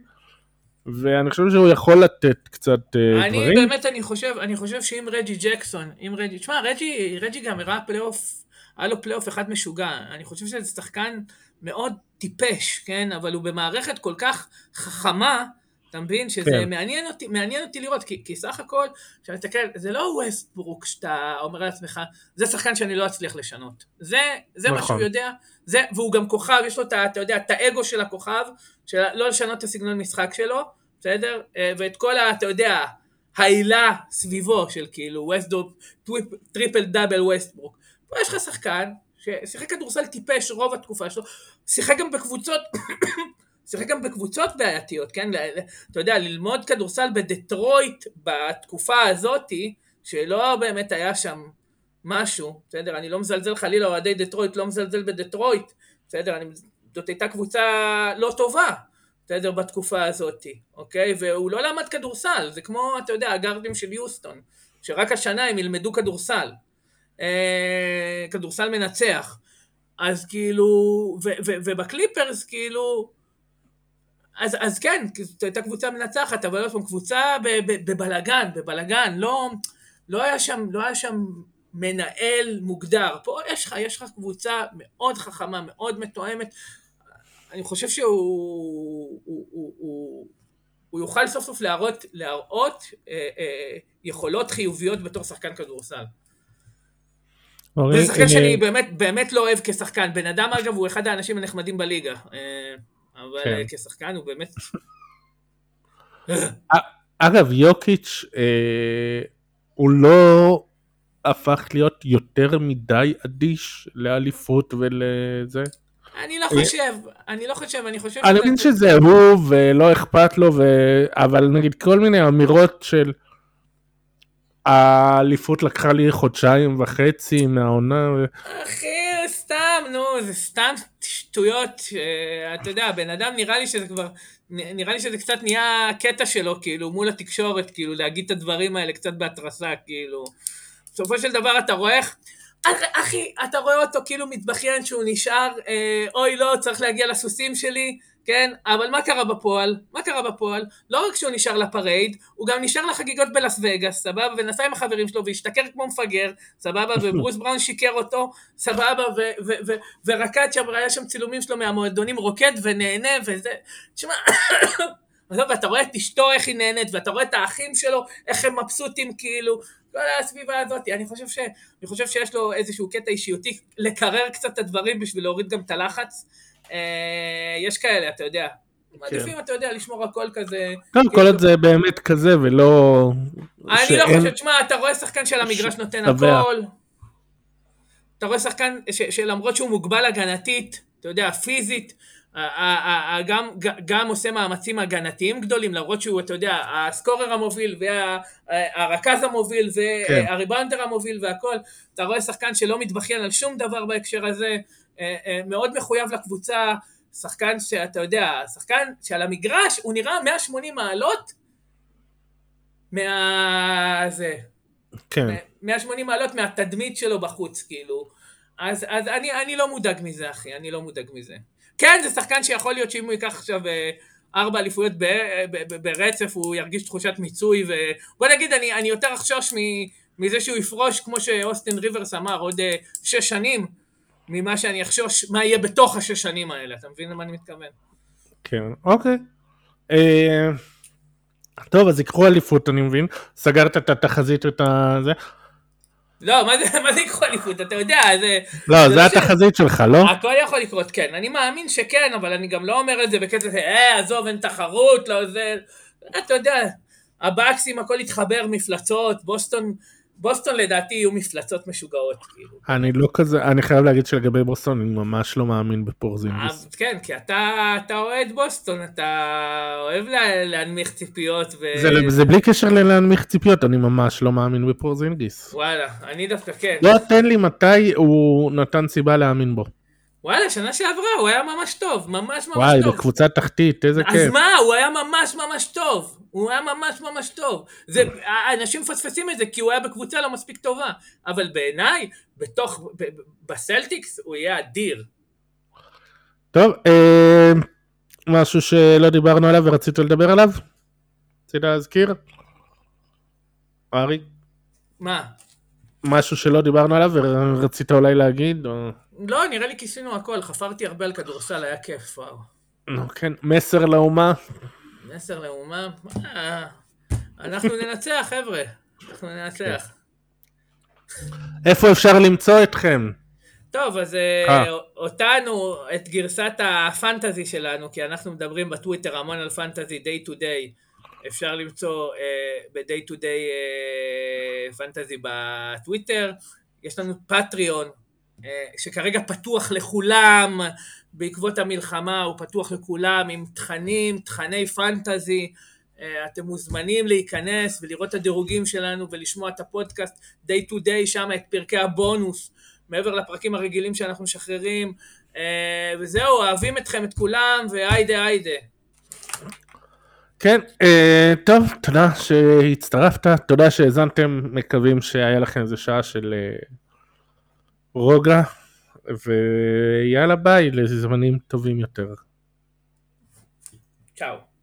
ואני חושב שהוא יכול לתת קצת דברים. אני באמת, אני חושב, אני חושב שאם רג'י ג'קסון, אם רג'י, תשמע, רג'י, רג'י גם הראה פלייאוף, היה לו פלייאוף אחד משוגע, אני חושב שזה שחקן מאוד טיפש, כן, אבל הוא במערכת כל כך חכמה, אתה מבין שזה כן. מעניין אותי, מעניין אותי לראות, כי, כי סך הכל, כשאני מסתכל, זה לא ווסטברוק שאתה אומר לעצמך, זה שחקן שאני לא אצליח לשנות. זה, זה נכון. מה שהוא יודע, זה, והוא גם כוכב, יש לו את, אתה יודע, את האגו של הכוכב, של לא לשנות את הסגנון משחק שלו, בסדר? ואת כל, אתה יודע, העילה סביבו של כאילו, ווסטברוק, טריפל דאבל ווסטברוק. פה יש לך שחקן, ששיחק כדורסל טיפש רוב התקופה שלו, שיחק גם בקבוצות, שיחק גם בקבוצות בעייתיות, כן? אתה יודע, ללמוד כדורסל בדטרויט בתקופה הזאת, שלא באמת היה שם משהו, בסדר? אני לא מזלזל חלילה, אוהדי דטרויט לא מזלזל בדטרויט, בסדר? אני, זאת הייתה קבוצה לא טובה, בסדר? בתקופה הזאת, אוקיי? והוא לא למד כדורסל, זה כמו, אתה יודע, הגארדים של יוסטון, שרק השנה הם ילמדו כדורסל, אה, כדורסל מנצח, אז כאילו, ו- ו- ובקליפרס כאילו, אז, אז כן, זאת הייתה קבוצה מנצחת, אבל עוד פעם, קבוצה בבלגן, בבלגן, לא, לא היה שם, לא היה שם מנהל מוגדר. פה יש לך, יש לך קבוצה מאוד חכמה, מאוד מתואמת. אני חושב שהוא, הוא, הוא, הוא, הוא יוכל סוף סוף להראות, להראות אה, אה, יכולות חיוביות בתור שחקן כדורסל. זה שחקן שאני באמת, באמת לא אוהב כשחקן. בן אדם, אגב, הוא אחד האנשים הנחמדים בליגה. אה, אבל כן. כשחקן הוא באמת... אגב, יוקיץ' אה, הוא לא הפך להיות יותר מדי אדיש לאליפות ולזה? אני לא חושב, אני לא חושב, אני חושב... אני מבין שזה הוא ולא אכפת לו, ו... אבל נגיד כל מיני אמירות של האליפות לקחה לי חודשיים וחצי מהעונה. ו... אחי, סתם, נו, זה סתם שטויות, אתה יודע, בן אדם נראה לי שזה כבר, נראה לי שזה קצת נהיה קטע שלו, כאילו, מול התקשורת, כאילו, להגיד את הדברים האלה קצת בהתרסה, כאילו. בסופו של דבר אתה רואה איך, אחי, אתה רואה אותו כאילו מתבכיין שהוא נשאר, אה, אוי לא, צריך להגיע לסוסים שלי, כן? אבל מה קרה בפועל? מה קרה בפועל? לא רק שהוא נשאר לפרייד, הוא גם נשאר לחגיגות בלס וגאס, סבבה? ונסע עם החברים שלו והשתכר כמו מפגר, סבבה? וברוס בראון שיקר אותו, סבבה? ו- ו- ו- ורקד שם, היה שם צילומים שלו מהמועדונים, רוקד ונהנה וזה. תשמע, ואתה רואה את אשתו איך היא נהנית, ואתה רואה את האחים שלו, איך הם מבסוטים כאילו, כל הסביבה הזאת, אני חושב, ש... אני חושב שיש לו איזשהו קטע אישיותי, לקרר קצת את הדברים בשביל להוריד גם את הלחץ, יש כאלה, אתה יודע, מעדיפים, אתה יודע, לשמור הכל כזה. טוב, כל עוד זה באמת כזה, ולא... אני לא חושב, תשמע, אתה רואה שחקן של המגרש נותן הכל, אתה רואה שחקן שלמרות שהוא מוגבל הגנתית, אתה יודע, פיזית, גם, גם עושה מאמצים הגנתיים גדולים, למרות שהוא, אתה יודע, הסקורר המוביל, והרכז המוביל, והריבאונדר המוביל והכל, אתה רואה שחקן שלא מתבכיין על שום דבר בהקשר הזה, מאוד מחויב לקבוצה, שחקן שאתה יודע, שחקן שעל המגרש הוא נראה מאה ושמונים מעלות, מה... זה... כן. מאה ושמונים מעלות מהתדמית שלו בחוץ, כאילו. אז, אז אני, אני לא מודאג מזה, אחי, אני לא מודאג מזה. כן, זה שחקן שיכול להיות שאם הוא ייקח עכשיו ארבע אליפויות ברצף, הוא ירגיש תחושת מיצוי, ובוא נגיד, אני, אני יותר אחשוש מזה שהוא יפרוש, כמו שאוסטין ריברס אמר, עוד שש שנים, ממה שאני אחשוש, מה יהיה בתוך השש שנים האלה, אתה מבין למה אני מתכוון? כן, אוקיי. אה... טוב, אז יקחו אליפות, אני מבין. סגרת את התחזית ואת זה. לא, מה זה, מה זה יקחו אליפות? אתה יודע, זה... לא, זה, זה התחזית ש... שלך, לא? הכל יכול לקרות, כן. אני מאמין שכן, אבל אני גם לא אומר את זה בקטע, אה, עזוב, אין תחרות, לא זה... אתה יודע, הבאקסים, הכל יתחבר, מפלצות, בוסטון... בוסטון לדעתי יהיו מפלצות משוגעות, כאילו. אני לא כזה, אני חייב להגיד שלגבי בוסטון, אני ממש לא מאמין בפורזינגיס. כן, כי אתה, אתה אוהד בוסטון, אתה אוהב לה, להנמיך ציפיות. ו... זה, זה בלי קשר ללהנמיך ציפיות, אני ממש לא מאמין בפורזינגיס. וואלה, אני דווקא כן. לא, תן לי מתי הוא נתן סיבה להאמין בו. וואלה, שנה שעברה, הוא היה ממש טוב, ממש ממש וואי, טוב. וואי, בקבוצה תחתית, איזה אז כיף. אז מה, הוא היה ממש ממש טוב. הוא היה ממש ממש טוב. זה, האנשים מפספסים את זה, כי הוא היה בקבוצה לא מספיק טובה. אבל בעיניי, בתוך, ב, בסלטיקס, הוא יהיה אדיר. טוב, אה, משהו שלא דיברנו עליו ורצית לדבר עליו? רצית להזכיר? ארי? מה? משהו שלא דיברנו עליו ורצית אולי להגיד? או... לא, נראה לי כיסינו הכל, חפרתי הרבה על כדורסל, היה כיף, וואו. כן, מסר לאומה. מסר לאומה? מה? אנחנו ננצח, חבר'ה. אנחנו ננצח. איפה אפשר למצוא אתכם? טוב, אז אותנו, את גרסת הפנטזי שלנו, כי אנחנו מדברים בטוויטר המון על פנטזי day to day, אפשר למצוא ב-day to day פנטזי בטוויטר. יש לנו פטריון, שכרגע פתוח לכולם, בעקבות המלחמה הוא פתוח לכולם, עם תכנים, תכני פנטזי, אתם מוזמנים להיכנס ולראות את הדירוגים שלנו, ולשמוע את הפודקאסט day to day, שם את פרקי הבונוס, מעבר לפרקים הרגילים שאנחנו משחררים, וזהו, אוהבים אתכם את כולם, והיידה היידה. כן, טוב, תודה שהצטרפת, תודה שהזנתם, מקווים שהיה לכם איזה שעה של רוגע, ויאללה ביי, לזמנים טובים יותר. צ'או.